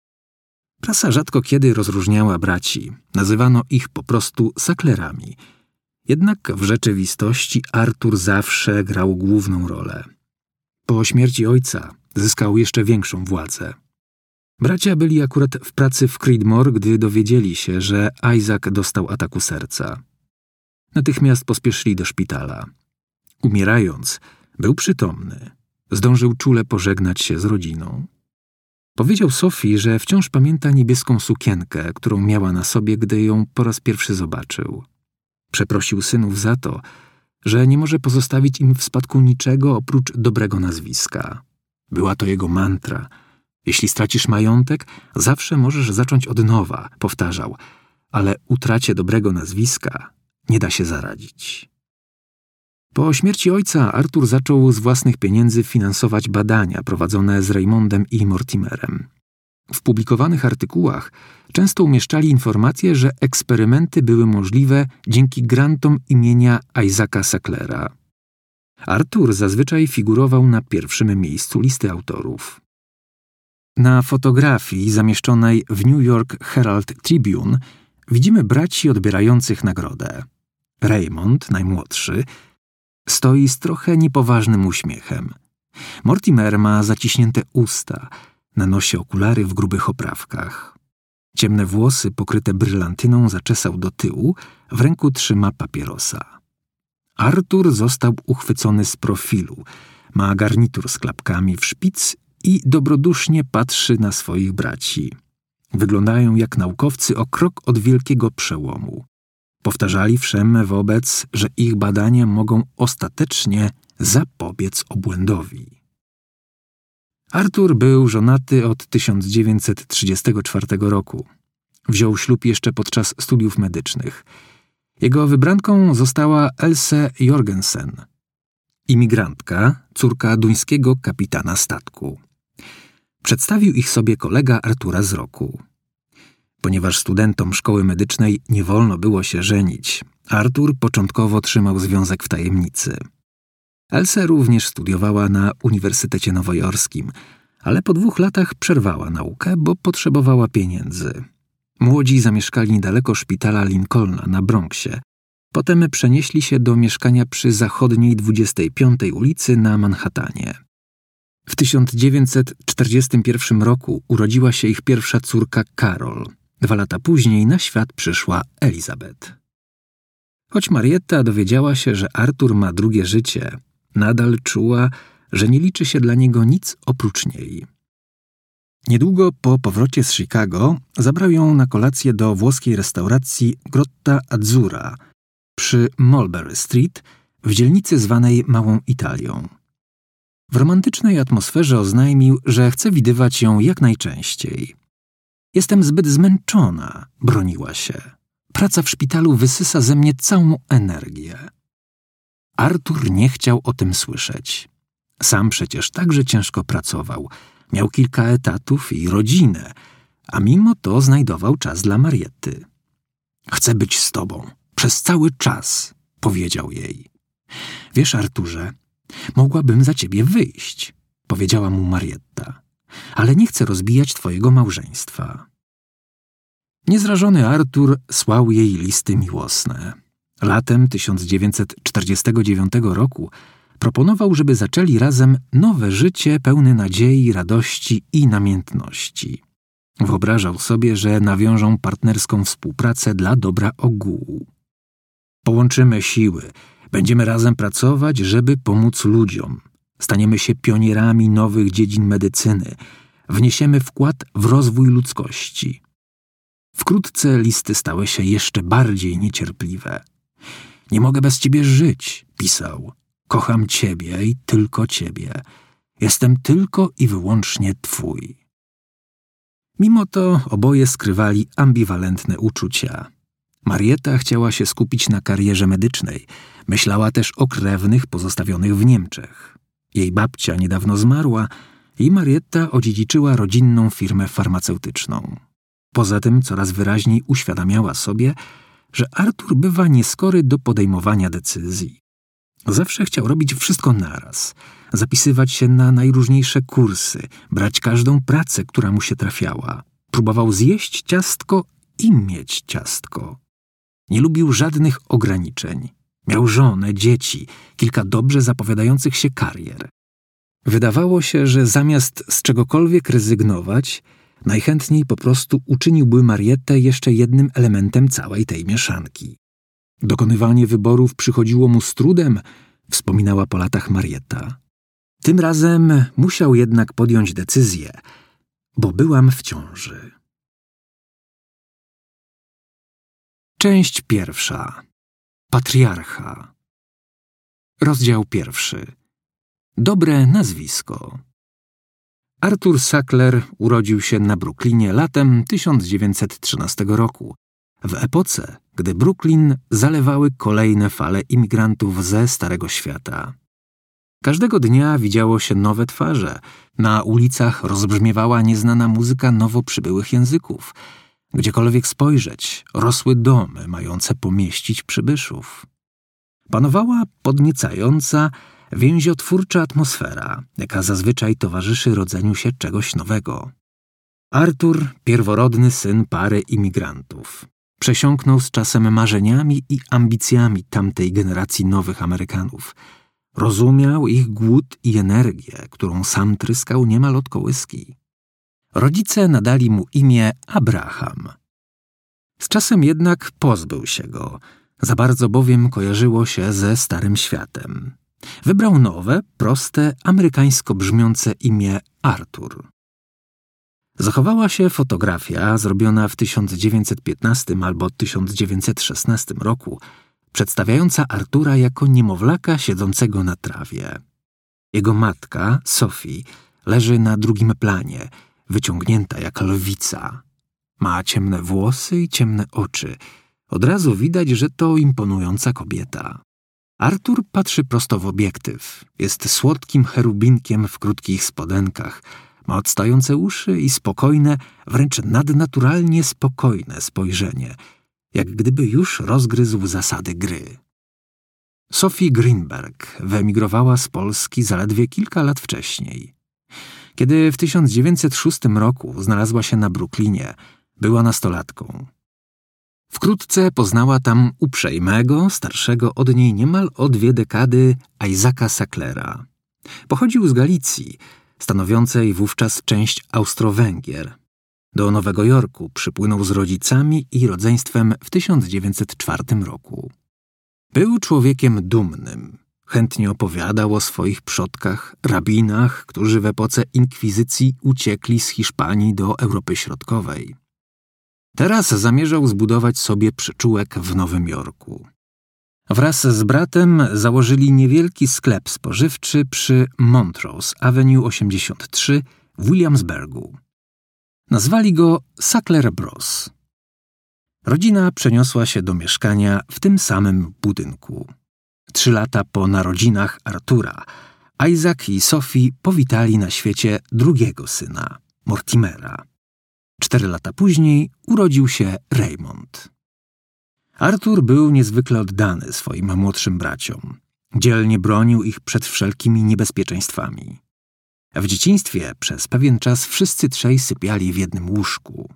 Prasa rzadko kiedy rozróżniała braci. Nazywano ich po prostu Sacklerami. Jednak w rzeczywistości Artur zawsze grał główną rolę. Po śmierci ojca zyskał jeszcze większą władzę. Bracia byli akurat w pracy w Creedmoor, gdy dowiedzieli się, że Isaac dostał ataku serca. Natychmiast pospieszyli do szpitala. Umierając, był przytomny. Zdążył czule pożegnać się z rodziną. Powiedział Sophie, że wciąż pamięta niebieską sukienkę, którą miała na sobie, gdy ją po raz pierwszy zobaczył. Przeprosił synów za to, że nie może pozostawić im w spadku niczego oprócz dobrego nazwiska. Była to jego mantra. Jeśli stracisz majątek, zawsze możesz zacząć od nowa, powtarzał, ale utracie dobrego nazwiska nie da się zaradzić. Po śmierci ojca Artur zaczął z własnych pieniędzy finansować badania prowadzone z Raymondem i Mortimerem. W publikowanych artykułach często umieszczali informacje, że eksperymenty były możliwe dzięki grantom imienia Isaaca Sacklera. Artur zazwyczaj figurował na pierwszym miejscu listy autorów. Na fotografii zamieszczonej w New York Herald Tribune widzimy braci odbierających nagrodę. Raymond, najmłodszy, stoi z trochę niepoważnym uśmiechem. Mortimer ma zaciśnięte usta, na nosie okulary w grubych oprawkach. Ciemne włosy pokryte brylantyną zaczesał do tyłu, w ręku trzyma papierosa. Artur został uchwycony z profilu, ma garnitur z klapkami w szpic i dobrodusznie patrzy na swoich braci. Wyglądają jak naukowcy o krok od wielkiego przełomu. Powtarzali wszem wobec, że ich badania mogą ostatecznie zapobiec obłędowi. Artur był żonaty od tysiąc dziewięćset trzydziestego czwartego roku. Wziął ślub jeszcze podczas studiów medycznych. Jego wybranką została Else Jorgensen, imigrantka, córka duńskiego kapitana statku. Przedstawił ich sobie kolega Artura z roku. Ponieważ studentom szkoły medycznej nie wolno było się żenić, Artur początkowo trzymał związek w tajemnicy. Else również studiowała na Uniwersytecie Nowojorskim, ale po dwóch latach przerwała naukę, bo potrzebowała pieniędzy. Młodzi zamieszkali niedaleko szpitala Lincolna na Bronxie. Potem przenieśli się do mieszkania przy zachodniej dwudziestej piątej ulicy na Manhattanie. W tysiąc dziewięćset czterdziestym pierwszym roku urodziła się ich pierwsza córka Carol. Dwa lata później na świat przyszła Elizabeth. Choć Marietta dowiedziała się, że Artur ma drugie życie, nadal czuła, że nie liczy się dla niego nic oprócz niej. Niedługo po powrocie z Chicago zabrał ją na kolację do włoskiej restauracji Grotta Azzurra przy Mulberry Street w dzielnicy zwanej Małą Italią. W romantycznej atmosferze oznajmił, że chce widywać ją jak najczęściej. Jestem zbyt zmęczona, broniła się. Praca w szpitalu wysysa ze mnie całą energię. Artur nie chciał o tym słyszeć. Sam przecież także ciężko pracował. Miał kilka etatów i rodzinę, a mimo to znajdował czas dla Marietty. Chcę być z tobą, przez cały czas, powiedział jej. Wiesz, Arturze, mogłabym za ciebie wyjść, powiedziała mu Marietta, ale nie chcę rozbijać twojego małżeństwa. Niezrażony Artur słał jej listy miłosne. Latem tysiąc dziewięćset czterdziestego dziewiątego roku proponował, żeby zaczęli razem nowe życie pełne nadziei, radości i namiętności. Wyobrażał sobie, że nawiążą partnerską współpracę dla dobra ogółu. Połączymy siły, będziemy razem pracować, żeby pomóc ludziom. Staniemy się pionierami nowych dziedzin medycyny. Wniesiemy wkład w rozwój ludzkości. Wkrótce listy stały się jeszcze bardziej niecierpliwe. Nie mogę bez ciebie żyć, pisał. Kocham ciebie i tylko ciebie. Jestem tylko i wyłącznie twój. Mimo to oboje skrywali ambiwalentne uczucia. Marietta chciała się skupić na karierze medycznej. Myślała też o krewnych pozostawionych w Niemczech. Jej babcia niedawno zmarła i Marietta odziedziczyła rodzinną firmę farmaceutyczną. Poza tym coraz wyraźniej uświadamiała sobie, że Artur bywa nieskory do podejmowania decyzji. Zawsze chciał robić wszystko naraz, zapisywać się na najróżniejsze kursy, brać każdą pracę, która mu się trafiała. Próbował zjeść ciastko i mieć ciastko. Nie lubił żadnych ograniczeń. Miał żonę, dzieci, kilka dobrze zapowiadających się karier. Wydawało się, że zamiast z czegokolwiek rezygnować, najchętniej po prostu uczyniłby Mariettę jeszcze jednym elementem całej tej mieszanki. Dokonywanie wyborów przychodziło mu z trudem, wspominała po latach Marietta. Tym razem musiał jednak podjąć decyzję, bo byłam w ciąży. Część pierwsza. Patriarcha. Rozdział pierwszy. Dobre nazwisko. Artur Sackler urodził się na Brooklynie latem tysiąc dziewięćset trzynastego roku, w epoce, gdy Brooklyn zalewały kolejne fale imigrantów ze Starego Świata. Każdego dnia widziało się nowe twarze, na ulicach rozbrzmiewała nieznana muzyka nowo przybyłych języków. Gdziekolwiek spojrzeć, rosły domy mające pomieścić przybyszów. Panowała podniecająca, więziotwórcza atmosfera, jaka zazwyczaj towarzyszy rodzeniu się czegoś nowego. Artur, pierworodny syn pary imigrantów, przesiąknął z czasem marzeniami i ambicjami tamtej generacji nowych Amerykanów. Rozumiał ich głód i energię, którą sam tryskał niemal od kołyski. Rodzice nadali mu imię Abraham. Z czasem jednak pozbył się go, za bardzo bowiem kojarzyło się ze Starym Światem. Wybrał nowe, proste, amerykańsko brzmiące imię Artur. Zachowała się fotografia zrobiona w tysiąc dziewięćset piętnastym albo tysiąc dziewięćset szesnastym roku, przedstawiająca Artura jako niemowlaka siedzącego na trawie. Jego matka, Sophie, leży na drugim planie, wyciągnięta jak lwica. Ma ciemne włosy i ciemne oczy. Od razu widać, że to imponująca kobieta. Artur patrzy prosto w obiektyw. Jest słodkim cherubinkiem w krótkich spodenkach. Ma odstające uszy i spokojne, wręcz nadnaturalnie spokojne spojrzenie, jak gdyby już rozgryzł zasady gry. Sophie Greenberg wyemigrowała z Polski zaledwie kilka lat wcześniej. Kiedy w tysiąc dziewięćset szóstym roku znalazła się na Brooklynie, była nastolatką. Wkrótce poznała tam uprzejmego, starszego od niej niemal o dwie dekady Isaaca Sacklera. Pochodził z Galicji, stanowiącej wówczas część Austro-Węgier. Do Nowego Jorku przypłynął z rodzicami i rodzeństwem w tysiąc dziewięćset czwartym roku. Był człowiekiem dumnym. Chętnie opowiadał o swoich przodkach, rabinach, którzy w epoce inkwizycji uciekli z Hiszpanii do Europy Środkowej. Teraz zamierzał zbudować sobie przyczółek w Nowym Jorku. Wraz z bratem założyli niewielki sklep spożywczy przy Montrose Avenue osiemdziesiąt trzy w Williamsburgu. Nazwali go Sackler Bros. Rodzina przeniosła się do mieszkania w tym samym budynku. Trzy lata po narodzinach Artura, Isaac i Sophie powitali na świecie drugiego syna, Mortimera. Cztery lata później urodził się Raymond. Artur był niezwykle oddany swoim młodszym braciom. Dzielnie bronił ich przed wszelkimi niebezpieczeństwami. W dzieciństwie przez pewien czas wszyscy trzej sypiali w jednym łóżku.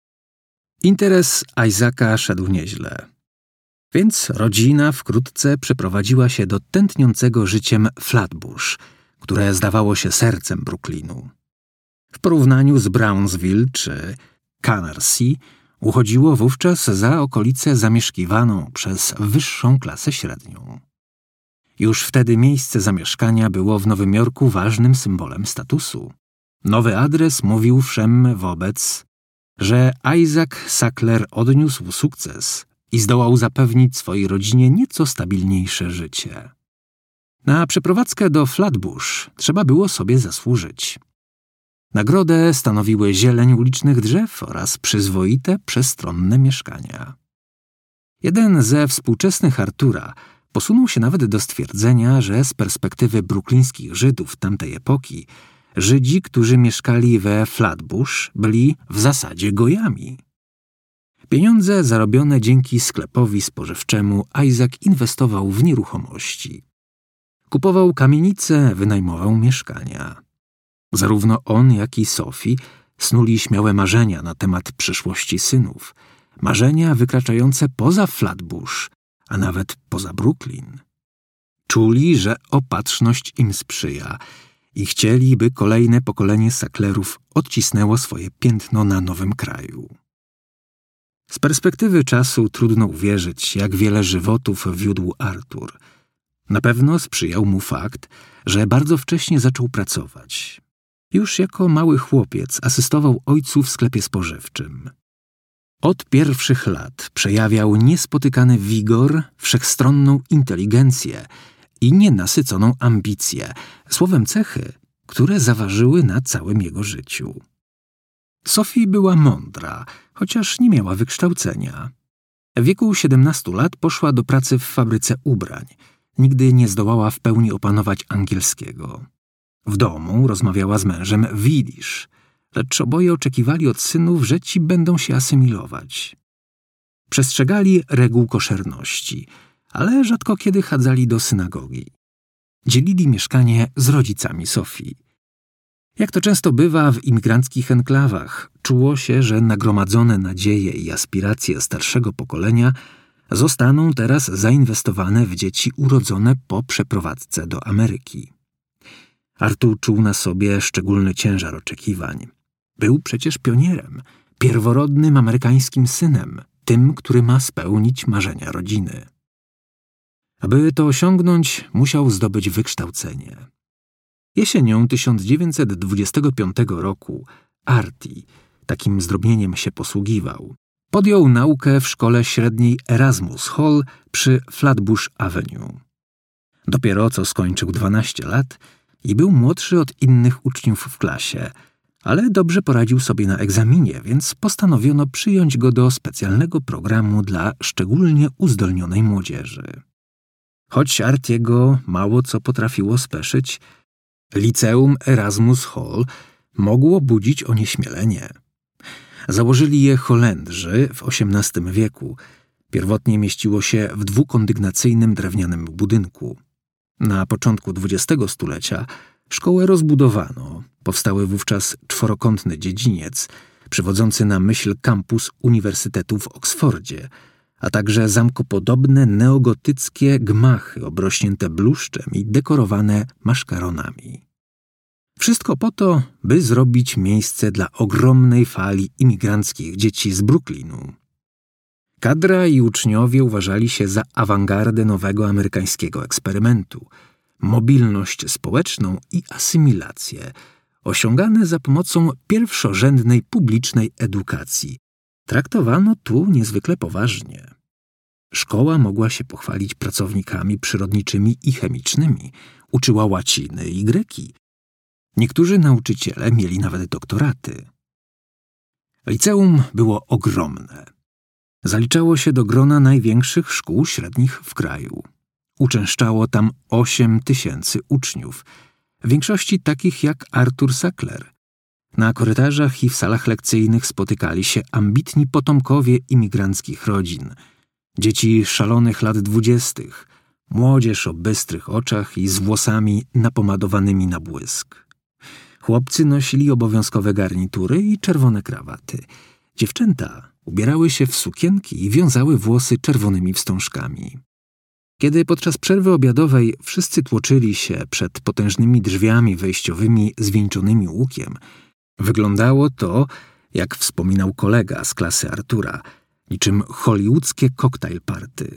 Interes Isaaca szedł nieźle. Więc rodzina wkrótce przeprowadziła się do tętniącego życiem Flatbush, które zdawało się sercem Brooklynu. W porównaniu z Brownsville czy Canarsie uchodziło wówczas za okolicę zamieszkiwaną przez wyższą klasę średnią. Już wtedy miejsce zamieszkania było w Nowym Jorku ważnym symbolem statusu. Nowy adres mówił wszem wobec, że Isaac Sackler odniósł sukces i zdołał zapewnić swojej rodzinie nieco stabilniejsze życie. Na przeprowadzkę do Flatbush trzeba było sobie zasłużyć. Nagrodę stanowiły zieleń ulicznych drzew oraz przyzwoite, przestronne mieszkania. Jeden ze współczesnych Artura posunął się nawet do stwierdzenia, że z perspektywy brooklińskich Żydów tamtej epoki Żydzi, którzy mieszkali we Flatbush, byli w zasadzie gojami. Pieniądze zarobione dzięki sklepowi spożywczemu Isaac inwestował w nieruchomości. Kupował kamienice, wynajmował mieszkania. Zarówno on, jak i Sophie snuli śmiałe marzenia na temat przyszłości synów. Marzenia wykraczające poza Flatbush, a nawet poza Brooklyn. Czuli, że opatrzność im sprzyja i chcieli, by kolejne pokolenie Sacklerów odcisnęło swoje piętno na nowym kraju. Z perspektywy czasu trudno uwierzyć, jak wiele żywotów wiódł Artur. Na pewno sprzyjał mu fakt, że bardzo wcześnie zaczął pracować. Już jako mały chłopiec asystował ojcu w sklepie spożywczym. Od pierwszych lat przejawiał niespotykany wigor, wszechstronną inteligencję i nienasyconą ambicję, słowem cechy, które zaważyły na całym jego życiu. Sophie była mądra, chociaż nie miała wykształcenia. W wieku siedemnastu lat poszła do pracy w fabryce ubrań. Nigdy nie zdołała w pełni opanować angielskiego. W domu rozmawiała z mężem w jidysz, lecz oboje oczekiwali od synów, że ci będą się asymilować. Przestrzegali reguł koszerności, ale rzadko kiedy chadzali do synagogi. Dzielili mieszkanie z rodzicami Sophie. Jak to często bywa w imigranckich enklawach, czuło się, że nagromadzone nadzieje i aspiracje starszego pokolenia zostaną teraz zainwestowane w dzieci urodzone po przeprowadzce do Ameryki. Artur czuł na sobie szczególny ciężar oczekiwań. Był przecież pionierem, pierworodnym amerykańskim synem, tym, który ma spełnić marzenia rodziny. Aby to osiągnąć, musiał zdobyć wykształcenie. Jesienią tysiąc dziewięćset dwudziestego piątego roku Artie, takim zdrobnieniem się posługiwał, podjął naukę w szkole średniej Erasmus Hall przy Flatbush Avenue. Dopiero co skończył dwanaście lat i był młodszy od innych uczniów w klasie, ale dobrze poradził sobie na egzaminie, więc postanowiono przyjąć go do specjalnego programu dla szczególnie uzdolnionej młodzieży. Choć Artiego mało co potrafiło speszyć, liceum Erasmus Hall mogło budzić onieśmielenie. Założyli je Holendrzy w osiemnastym wieku. Pierwotnie mieściło się w dwukondygnacyjnym drewnianym budynku. Na początku dwudziestego stulecia szkołę rozbudowano. Powstały wówczas czworokątny dziedziniec, przywodzący na myśl kampus Uniwersytetu w Oksfordzie, a także zamkopodobne neogotyckie gmachy obrośnięte bluszczem i dekorowane maszkaronami. Wszystko po to, by zrobić miejsce dla ogromnej fali imigranckich dzieci z Brooklynu. Kadra i uczniowie uważali się za awangardę nowego amerykańskiego eksperymentu, mobilność społeczną i asymilację, osiągane za pomocą pierwszorzędnej publicznej edukacji. Traktowano tu niezwykle poważnie. Szkoła mogła się pochwalić pracownikami przyrodniczymi i chemicznymi, uczyła łaciny i greki. Niektórzy nauczyciele mieli nawet doktoraty. Liceum było ogromne. Zaliczało się do grona największych szkół średnich w kraju. Uczęszczało tam osiem tysięcy uczniów, w większości takich jak Artur Sackler. Na korytarzach i w salach lekcyjnych spotykali się ambitni potomkowie imigranckich rodzin, dzieci szalonych lat dwudziestych, młodzież o bystrych oczach i z włosami napomadowanymi na błysk. Chłopcy nosili obowiązkowe garnitury i czerwone krawaty. Dziewczęta ubierały się w sukienki i wiązały włosy czerwonymi wstążkami. Kiedy podczas przerwy obiadowej wszyscy tłoczyli się przed potężnymi drzwiami wejściowymi zwieńczonymi łukiem, wyglądało to, jak wspominał kolega z klasy Artura, niczym hollywoodzkie cocktail party.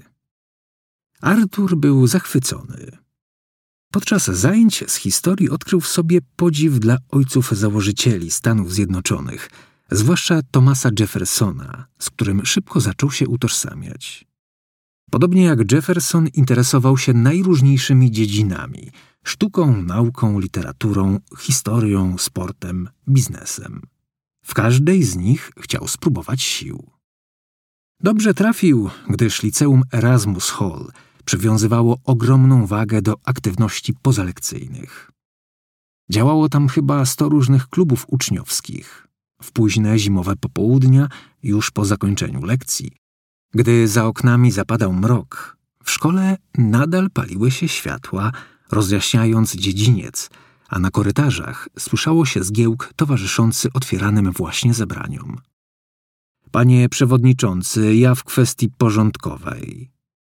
Artur był zachwycony. Podczas zajęć z historii odkrył w sobie podziw dla ojców założycieli Stanów Zjednoczonych, zwłaszcza Thomasa Jeffersona, z którym szybko zaczął się utożsamiać. Podobnie jak Jefferson interesował się najróżniejszymi dziedzinami – sztuką, nauką, literaturą, historią, sportem, biznesem. W każdej z nich chciał spróbować sił. Dobrze trafił, gdyż liceum Erasmus Hall przywiązywało ogromną wagę do aktywności pozalekcyjnych. Działało tam chyba sto różnych klubów uczniowskich. W późne zimowe popołudnia, już po zakończeniu lekcji, gdy za oknami zapadał mrok, w szkole nadal paliły się światła, rozjaśniając dziedziniec, a na korytarzach słyszało się zgiełk towarzyszący otwieranym właśnie zebraniom. Panie przewodniczący, ja w kwestii porządkowej.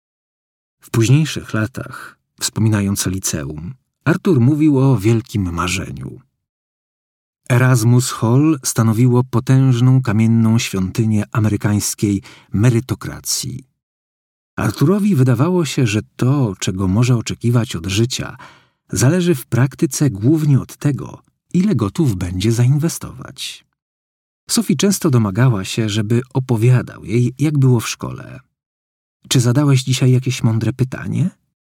W późniejszych latach, wspominając liceum, Artur mówił o wielkim marzeniu. Erasmus Hall stanowiło potężną kamienną świątynię amerykańskiej merytokracji. Arturowi wydawało się, że to, czego może oczekiwać od życia, zależy w praktyce głównie od tego, ile gotów będzie zainwestować. Sophie często domagała się, żeby opowiadał jej, jak było w szkole. Czy zadałeś dzisiaj jakieś mądre pytanie?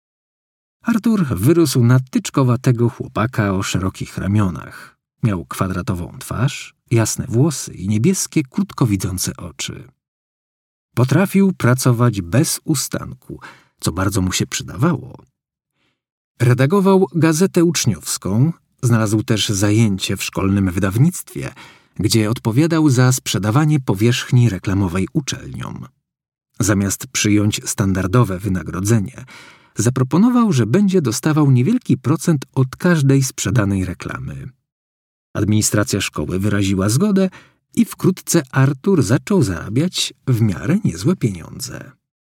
Artur wyrósł na tyczkowatego chłopaka o szerokich ramionach. Miał kwadratową twarz, jasne włosy i niebieskie, krótkowidzące oczy. Potrafił pracować bez ustanku, co bardzo mu się przydawało. Redagował gazetę uczniowską, znalazł też zajęcie w szkolnym wydawnictwie, gdzie odpowiadał za sprzedawanie powierzchni reklamowej uczelniom. Zamiast przyjąć standardowe wynagrodzenie, zaproponował, że będzie dostawał niewielki procent od każdej sprzedanej reklamy. Administracja szkoły wyraziła zgodę i wkrótce Artur zaczął zarabiać w miarę niezłe pieniądze.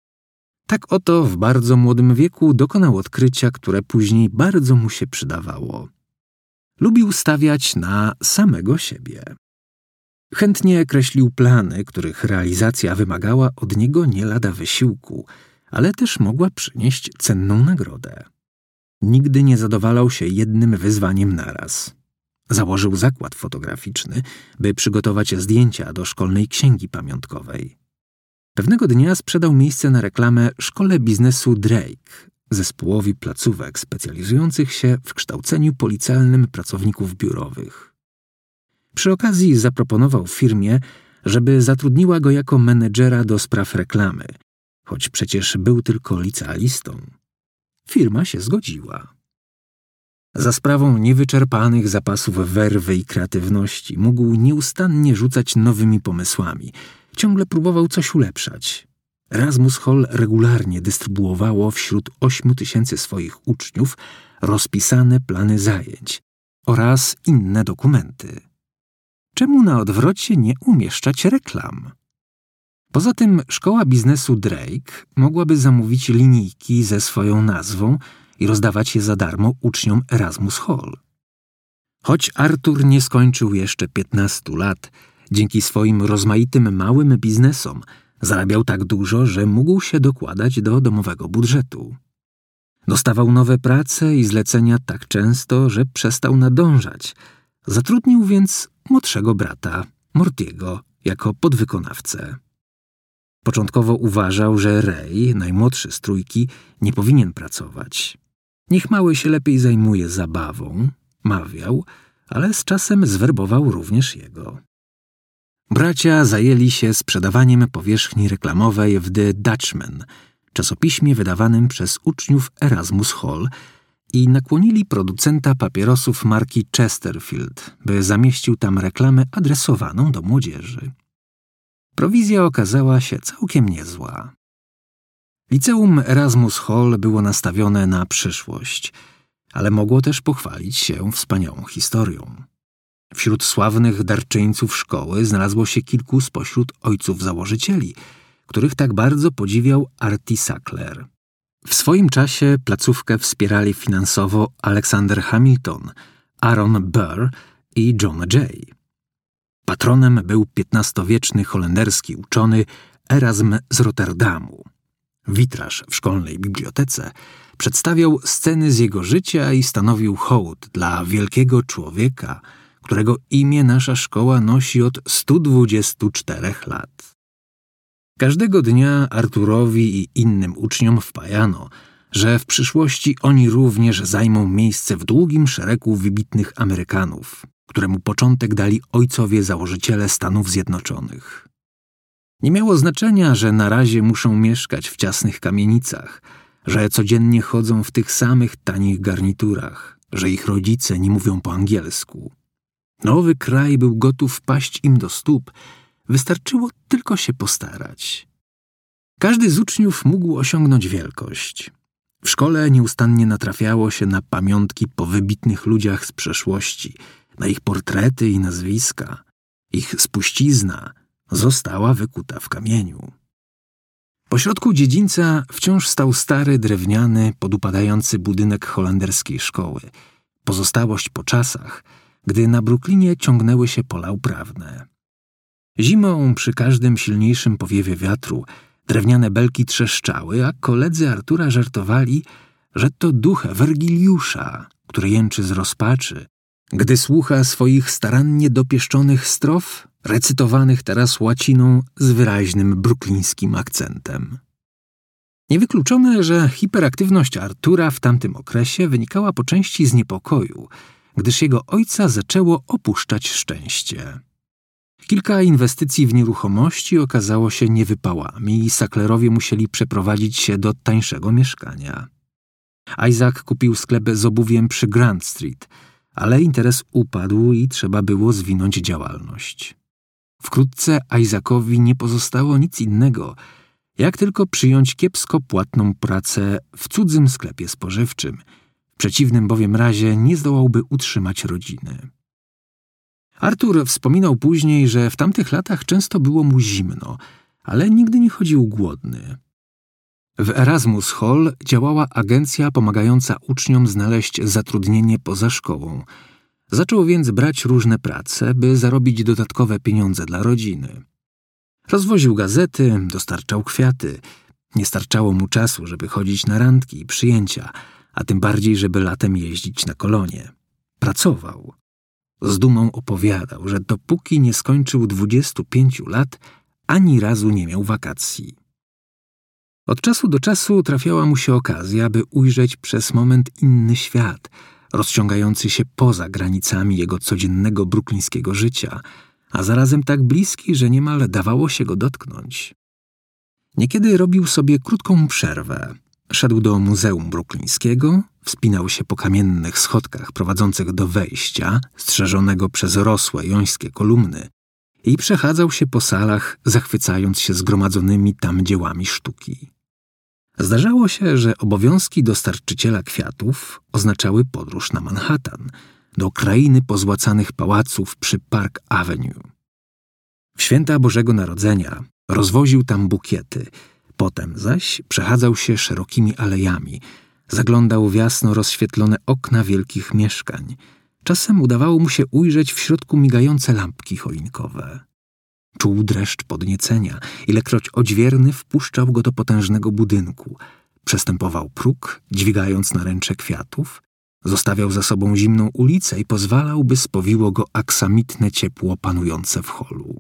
Tak oto w bardzo młodym wieku dokonał odkrycia, które później bardzo mu się przydawało. Lubił stawiać na samego siebie. Chętnie kreślił plany, których realizacja wymagała od niego nie lada wysiłku, ale też mogła przynieść cenną nagrodę. Nigdy nie zadowalał się jednym wyzwaniem naraz. Założył zakład fotograficzny, by przygotować zdjęcia do szkolnej księgi pamiątkowej. Pewnego dnia sprzedał miejsce na reklamę Szkole Biznesu Drake, zespołowi placówek specjalizujących się w kształceniu policjalnym pracowników biurowych. Przy okazji zaproponował firmie, żeby zatrudniła go jako menedżera do spraw reklamy, choć przecież był tylko licealistą. Firma się zgodziła. Za sprawą niewyczerpanych zapasów werwy i kreatywności mógł nieustannie rzucać nowymi pomysłami. Ciągle próbował coś ulepszać. Erasmus Hall regularnie dystrybuowało wśród ośmiu tysięcy swoich uczniów rozpisane plany zajęć oraz inne dokumenty. Czemu na odwrocie nie umieszczać reklam? Poza tym szkoła biznesu Drake mogłaby zamówić linijki ze swoją nazwą i rozdawać je za darmo uczniom Erasmus Hall. Choć Artur nie skończył jeszcze piętnastu lat, dzięki swoim rozmaitym małym biznesom zarabiał tak dużo, że mógł się dokładać do domowego budżetu. Dostawał nowe prace i zlecenia tak często, że przestał nadążać. Zatrudnił więc młodszego brata, Mortiego, jako podwykonawcę. Początkowo uważał, że Ray, najmłodszy z trójki, nie powinien pracować. Niech mały się lepiej zajmuje zabawą, mawiał, ale z czasem zwerbował również jego. Bracia zajęli się sprzedawaniem powierzchni reklamowej w The Dutchman, czasopiśmie wydawanym przez uczniów Erasmus Hall, i nakłonili producenta papierosów marki Chesterfield, by zamieścił tam reklamę adresowaną do młodzieży. Prowizja okazała się całkiem niezła. Liceum Erasmus Hall było nastawione na przyszłość, ale mogło też pochwalić się wspaniałą historią. Wśród sławnych darczyńców szkoły znalazło się kilku spośród ojców założycieli, których tak bardzo podziwiał Artie Sackler. W swoim czasie placówkę wspierali finansowo Alexander Hamilton, Aaron Burr i John Jay. Patronem był piętnastowieczny holenderski uczony Erasm z Rotterdamu. Witraż w szkolnej bibliotece przedstawiał sceny z jego życia i stanowił hołd dla wielkiego człowieka, którego imię nasza szkoła nosi od stu dwudziestu czterech lat. Każdego dnia Arturowi i innym uczniom wpajano, że w przyszłości oni również zajmą miejsce w długim szeregu wybitnych Amerykanów, któremu początek dali ojcowie założyciele Stanów Zjednoczonych. Nie miało znaczenia, że na razie muszą mieszkać w ciasnych kamienicach, że codziennie chodzą w tych samych tanich garniturach, że ich rodzice nie mówią po angielsku. Nowy kraj był gotów paść im do stóp, wystarczyło tylko się postarać. Każdy z uczniów mógł osiągnąć wielkość. W szkole nieustannie natrafiało się na pamiątki po wybitnych ludziach z przeszłości, na ich portrety i nazwiska. Ich spuścizna została wykuta w kamieniu. Pośrodku dziedzińca wciąż stał stary, drewniany, podupadający budynek holenderskiej szkoły. Pozostałość po czasach, gdy na Brooklynie ciągnęły się pola uprawne. Zimą, przy każdym silniejszym powiewie wiatru, drewniane belki trzeszczały, a koledzy Artura żartowali, że to duch Wergiliusza, który jęczy z rozpaczy, gdy słucha swoich starannie dopieszczonych strof, recytowanych teraz łaciną z wyraźnym brooklińskim akcentem. Niewykluczone, że hiperaktywność Artura w tamtym okresie wynikała po części z niepokoju, gdyż jego ojca zaczęło opuszczać szczęście. Kilka inwestycji w nieruchomości okazało się niewypałami i Sacklerowie musieli przeprowadzić się do tańszego mieszkania. Isaac kupił sklep z obuwiem przy Grand Street, ale interes upadł i trzeba było zwinąć działalność. Wkrótce Isaacowi nie pozostało nic innego, jak tylko przyjąć kiepsko płatną pracę w cudzym sklepie spożywczym. W przeciwnym bowiem razie nie zdołałby utrzymać rodziny. Artur wspominał później, że w tamtych latach często było mu zimno, ale nigdy nie chodził głodny. W Erasmus Hall działała agencja pomagająca uczniom znaleźć zatrudnienie poza szkołą. Zaczął więc brać różne prace, by zarobić dodatkowe pieniądze dla rodziny. Rozwoził gazety, dostarczał kwiaty. Nie starczało mu czasu, żeby chodzić na randki i przyjęcia, a tym bardziej, żeby latem jeździć na kolonie. Pracował. Z dumą opowiadał, że dopóki nie skończył dwudziestu pięciu lat, ani razu nie miał wakacji. Od czasu do czasu trafiała mu się okazja, by ujrzeć przez moment inny świat, rozciągający się poza granicami jego codziennego brooklińskiego życia, a zarazem tak bliski, że niemal dawało się go dotknąć. Niekiedy robił sobie krótką przerwę. Szedł do Muzeum Brooklińskiego, wspinał się po kamiennych schodkach prowadzących do wejścia, strzeżonego przez rosłe jońskie kolumny, i przechadzał się po salach, zachwycając się zgromadzonymi tam dziełami sztuki. Zdarzało się, że obowiązki dostarczyciela kwiatów oznaczały podróż na Manhattan, do krainy pozłacanych pałaców przy Park Avenue. W święta Bożego Narodzenia rozwoził tam bukiety, potem zaś przechadzał się szerokimi alejami, zaglądał w jasno rozświetlone okna wielkich mieszkań. Czasem udawało mu się ujrzeć w środku migające lampki choinkowe. Czuł dreszcz podniecenia, ilekroć odźwierny wpuszczał go do potężnego budynku. Przestępował próg, dźwigając naręcze kwiatów, zostawiał za sobą zimną ulicę i pozwalał, by spowiło go aksamitne ciepło panujące w holu.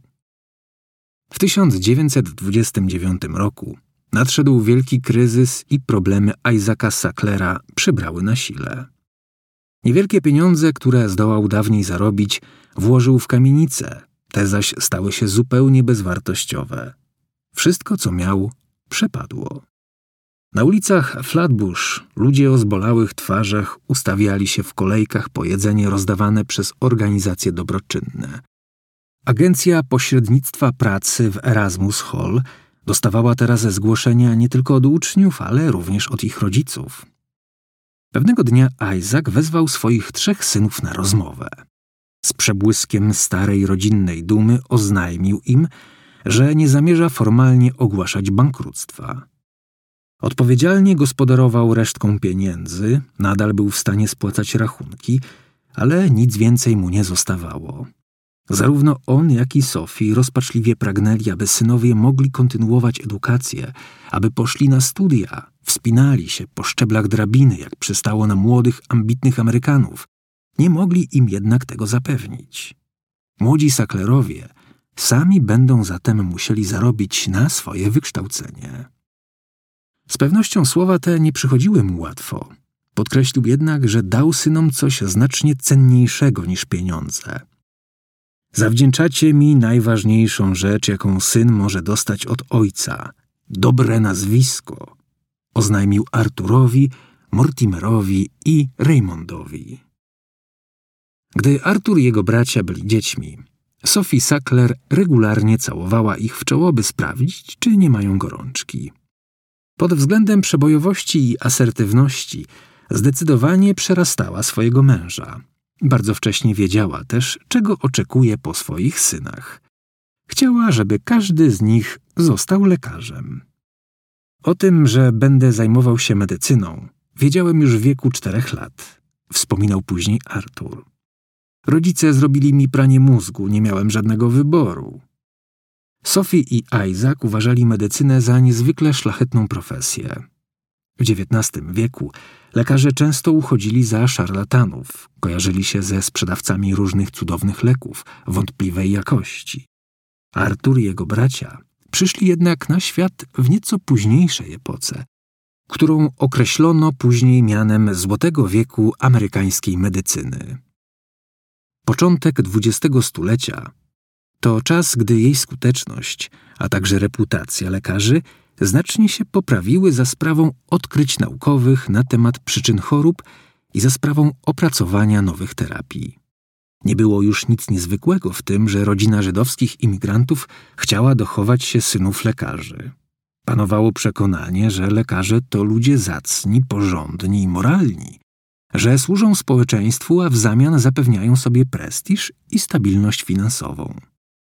W tysiąc dziewięćset dwudziestym dziewiątym roku nadszedł wielki kryzys i problemy Isaaca Sacklera przybrały na sile. Niewielkie pieniądze, które zdołał dawniej zarobić, włożył w kamienice, te zaś stały się zupełnie bezwartościowe. Wszystko, co miał, przepadło. Na ulicach Flatbush ludzie o zbolałych twarzach ustawiali się w kolejkach po jedzenie rozdawane przez organizacje dobroczynne. Agencja Pośrednictwa Pracy w Erasmus Hall dostawała teraz zgłoszenia nie tylko od uczniów, ale również od ich rodziców. Pewnego dnia Isaac wezwał swoich trzech synów na rozmowę. Z przebłyskiem starej rodzinnej dumy oznajmił im, że nie zamierza formalnie ogłaszać bankructwa. Odpowiedzialnie gospodarował resztką pieniędzy, nadal był w stanie spłacać rachunki, ale nic więcej mu nie zostawało. Zarówno on, jak i Sophie rozpaczliwie pragnęli, aby synowie mogli kontynuować edukację, aby poszli na studia, wspinali się po szczeblach drabiny, jak przystało na młodych, ambitnych Amerykanów. Nie mogli im jednak tego zapewnić. Młodzi Sacklerowie sami będą zatem musieli zarobić na swoje wykształcenie. Z pewnością słowa te nie przychodziły mu łatwo. Podkreślił jednak, że dał synom coś znacznie cenniejszego niż pieniądze. Zawdzięczacie mi najważniejszą rzecz, jaką syn może dostać od ojca. Dobre nazwisko, oznajmił Arturowi, Mortimerowi i Raymondowi. Gdy Artur i jego bracia byli dziećmi, Sophie Sackler regularnie całowała ich w czoło, by sprawdzić, czy nie mają gorączki. Pod względem przebojowości i asertywności zdecydowanie przerastała swojego męża. Bardzo wcześnie wiedziała też, czego oczekuje po swoich synach. Chciała, żeby każdy z nich został lekarzem. O tym, że będę zajmował się medycyną, wiedziałem już w wieku czterech lat, wspominał później Artur. Rodzice zrobili mi pranie mózgu, nie miałem żadnego wyboru. Sophie i Isaac uważali medycynę za niezwykle szlachetną profesję. W dziewiętnastym wieku lekarze często uchodzili za szarlatanów, kojarzyli się ze sprzedawcami różnych cudownych leków wątpliwej jakości. Artur i jego bracia przyszli jednak na świat w nieco późniejszej epoce, którą określono później mianem Złotego wieku amerykańskiej medycyny. Początek dwudziestego stulecia to czas, gdy jej skuteczność, a także reputacja lekarzy znacznie się poprawiły za sprawą odkryć naukowych na temat przyczyn chorób i za sprawą opracowania nowych terapii. Nie było już nic niezwykłego w tym, że rodzina żydowskich imigrantów chciała dochować się synów lekarzy. Panowało przekonanie, że lekarze to ludzie zacni, porządni i moralni, że służą społeczeństwu, a w zamian zapewniają sobie prestiż i stabilność finansową.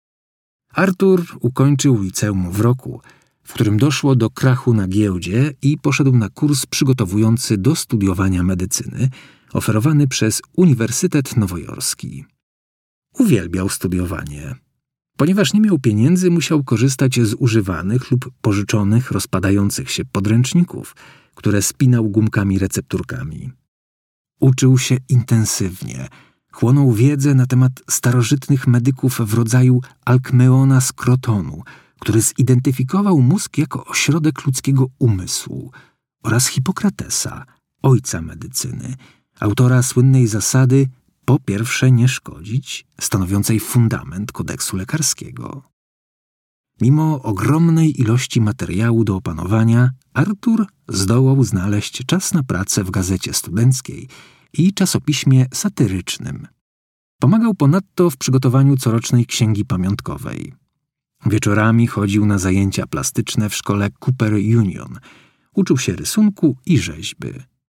Artur ukończył liceum w roku, w którym doszło do krachu na giełdzie i poszedł na kurs przygotowujący do studiowania medycyny, oferowany przez Uniwersytet Nowojorski. Uwielbiał studiowanie. Ponieważ nie miał pieniędzy, musiał korzystać z używanych lub pożyczonych, rozpadających się podręczników, które spinał gumkami recepturkami. Uczył się intensywnie, chłonął wiedzę na temat starożytnych medyków w rodzaju Alkmeona z Krotonu, który zidentyfikował mózg jako ośrodek ludzkiego umysłu, oraz Hipokratesa, ojca medycyny, autora słynnej zasady po pierwsze nie szkodzić, stanowiącej fundament kodeksu lekarskiego. Mimo ogromnej ilości materiału do opanowania, Artur zdołał znaleźć czas na pracę w gazecie studenckiej i czasopiśmie satyrycznym. Pomagał ponadto w przygotowaniu corocznej księgi pamiątkowej. Wieczorami chodził na zajęcia plastyczne w szkole Cooper Union. Uczył się rysunku i rzeźby.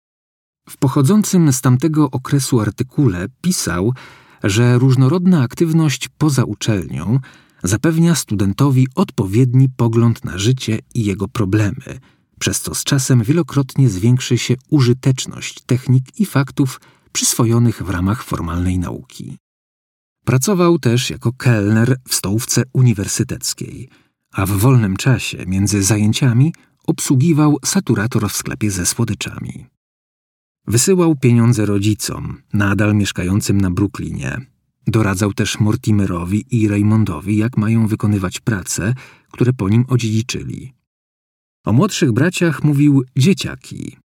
W pochodzącym z tamtego okresu artykule pisał, że różnorodna aktywność poza uczelnią zapewnia studentowi odpowiedni pogląd na życie i jego problemy, przez co z czasem wielokrotnie zwiększy się użyteczność technik i faktów przyswojonych w ramach formalnej nauki. Pracował też jako kelner w stołówce uniwersyteckiej, a w wolnym czasie między zajęciami obsługiwał saturator w sklepie ze słodyczami. Wysyłał pieniądze rodzicom, nadal mieszkającym na Brooklynie. Doradzał też Mortimerowi i Raymondowi, jak mają wykonywać prace, które po nim odziedziczyli. O młodszych braciach mówił dzieciaki.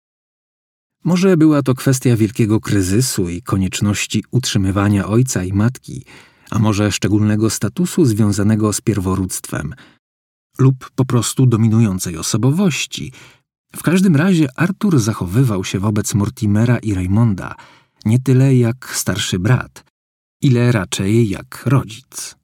Może była to kwestia wielkiego kryzysu i konieczności utrzymywania ojca i matki, a może szczególnego statusu związanego z pierworództwem lub po prostu dominującej osobowości. W każdym razie Artur zachowywał się wobec Mortimera i Raymonda nie tyle jak starszy brat, ile raczej jak rodzic.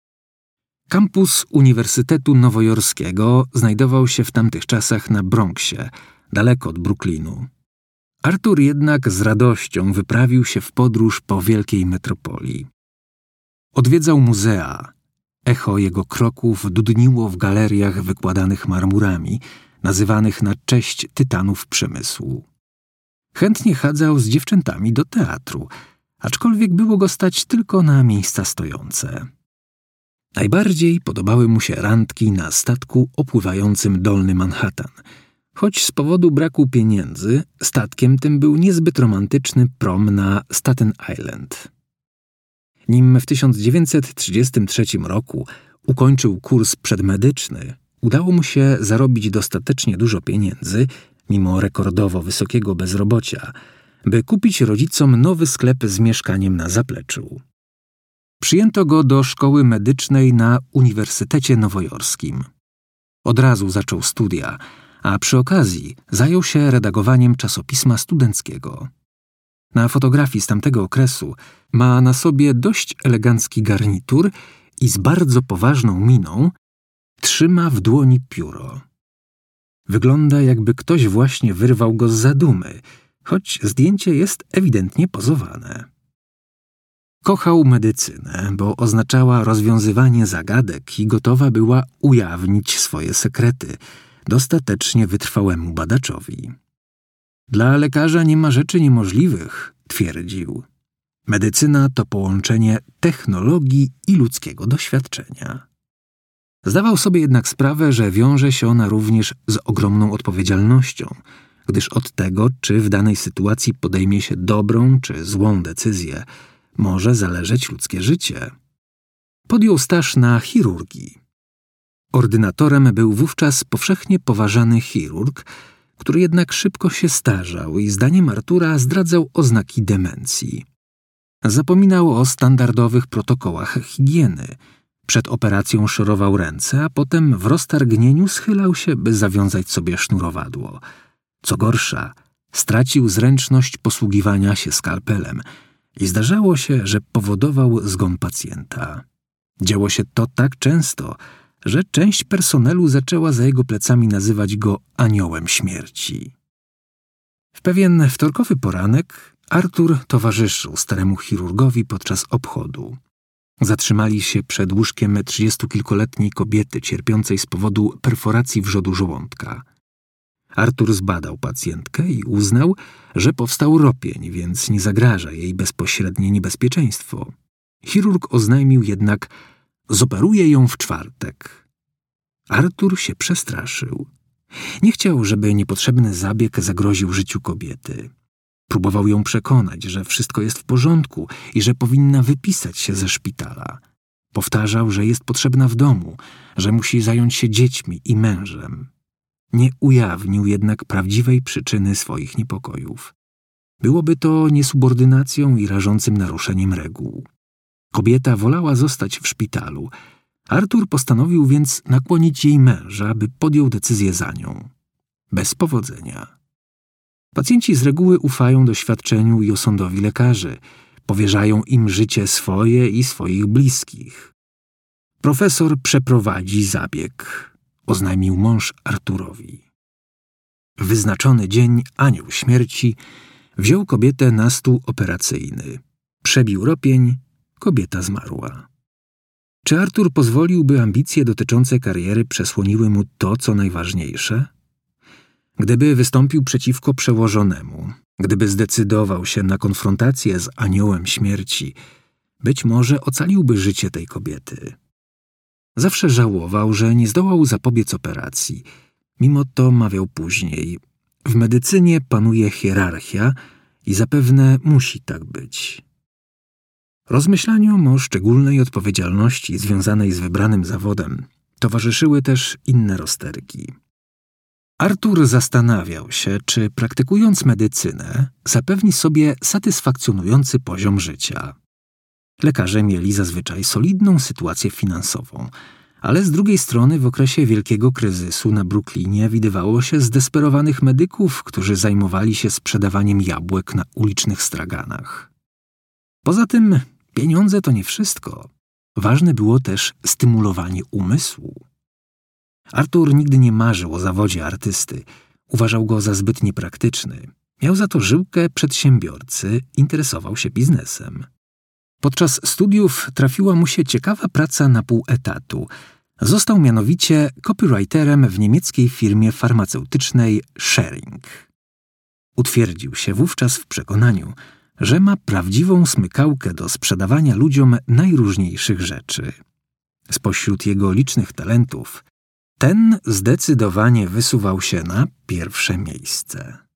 Kampus Uniwersytetu Nowojorskiego znajdował się w tamtych czasach na Bronxie, daleko od Brooklynu. Artur jednak z radością wyprawił się w podróż po wielkiej metropolii. Odwiedzał muzea. Echo jego kroków dudniło w galeriach wykładanych marmurami, nazywanych na cześć tytanów przemysłu. Chętnie chadzał z dziewczętami do teatru, aczkolwiek było go stać tylko na miejsca stojące. Najbardziej podobały mu się randki na statku opływającym Dolny Manhattan, choć z powodu braku pieniędzy statkiem tym był niezbyt romantyczny prom na Staten Island. Nim w tysiąc dziewięćset trzydziestym trzecim roku ukończył kurs przedmedyczny, udało mu się zarobić dostatecznie dużo pieniędzy, mimo rekordowo wysokiego bezrobocia, by kupić rodzicom nowy sklep z mieszkaniem na zapleczu. Przyjęto go do szkoły medycznej na Uniwersytecie Nowojorskim. Od razu zaczął studia, a przy okazji zajął się redagowaniem czasopisma studenckiego. Na fotografii z tamtego okresu ma na sobie dość elegancki garnitur i z bardzo poważną miną trzyma w dłoni pióro. Wygląda, jakby ktoś właśnie wyrwał go z zadumy, choć zdjęcie jest ewidentnie pozowane. Kochał medycynę, bo oznaczała rozwiązywanie zagadek i gotowa była ujawnić swoje sekrety dostatecznie wytrwałemu badaczowi. Dla lekarza nie ma rzeczy niemożliwych, twierdził. Medycyna to połączenie technologii i ludzkiego doświadczenia. Zdawał sobie jednak sprawę, że wiąże się ona również z ogromną odpowiedzialnością, gdyż od tego, czy w danej sytuacji podejmie się dobrą czy złą decyzję, może zależeć ludzkie życie. Podjął staż na chirurgii. Ordynatorem był wówczas powszechnie poważany chirurg, który jednak szybko się starzał i zdaniem Artura zdradzał oznaki demencji. Zapominał o standardowych protokołach higieny. Przed operacją szorował ręce, a potem w roztargnieniu schylał się, by zawiązać sobie sznurowadło. Co gorsza, stracił zręczność posługiwania się skalpelem i zdarzało się, że powodował zgon pacjenta. Działo się to tak często, że część personelu zaczęła za jego plecami nazywać go aniołem śmierci. W pewien wtorkowy poranek Artur towarzyszył staremu chirurgowi podczas obchodu. Zatrzymali się przed łóżkiem trzydziestokilkuletniej kobiety cierpiącej z powodu perforacji wrzodu żołądka. Artur zbadał pacjentkę i uznał, że powstał ropień, więc nie zagraża jej bezpośrednie niebezpieczeństwo. Chirurg oznajmił jednak: zoperuje ją w czwartek. Artur się przestraszył. Nie chciał, żeby niepotrzebny zabieg zagroził życiu kobiety. Próbował ją przekonać, że wszystko jest w porządku i że powinna wypisać się ze szpitala. Powtarzał, że jest potrzebna w domu, że musi zająć się dziećmi i mężem. Nie ujawnił jednak prawdziwej przyczyny swoich niepokojów. Byłoby to niesubordynacją i rażącym naruszeniem reguł. Kobieta wolała zostać w szpitalu. Artur postanowił więc nakłonić jej męża, by podjął decyzję za nią. Bez powodzenia. Pacjenci z reguły ufają doświadczeniu i osądowi lekarzy. Powierzają im życie swoje i swoich bliskich. Profesor przeprowadzi zabieg, oznajmił mąż Arturowi. W wyznaczony dzień anioł śmierci wziął kobietę na stół operacyjny. Przebił ropień, kobieta zmarła. Czy Artur pozwolił, by ambicje dotyczące kariery przesłoniły mu to, co najważniejsze? Gdyby wystąpił przeciwko przełożonemu, gdyby zdecydował się na konfrontację z aniołem śmierci, być może ocaliłby życie tej kobiety. Zawsze żałował, że nie zdołał zapobiec operacji. Mimo to mawiał później: w medycynie panuje hierarchia i zapewne musi tak być. Rozmyślaniom o szczególnej odpowiedzialności związanej z wybranym zawodem towarzyszyły też inne rozterki. Artur zastanawiał się, czy praktykując medycynę zapewni sobie satysfakcjonujący poziom życia. Lekarze mieli zazwyczaj solidną sytuację finansową, ale z drugiej strony w okresie wielkiego kryzysu na Brooklynie widywało się zdesperowanych medyków, którzy zajmowali się sprzedawaniem jabłek na ulicznych straganach. Poza tym pieniądze to nie wszystko. Ważne było też stymulowanie umysłu. Artur nigdy nie marzył o zawodzie artysty. Uważał go za zbyt niepraktyczny. Miał za to żyłkę przedsiębiorcy, interesował się biznesem. Podczas studiów trafiła mu się ciekawa praca na pół etatu. Został mianowicie copywriterem w niemieckiej firmie farmaceutycznej Schering. Utwierdził się wówczas w przekonaniu, że ma prawdziwą smykałkę do sprzedawania ludziom najróżniejszych rzeczy. Spośród jego licznych talentów ten zdecydowanie wysuwał się na pierwsze miejsce.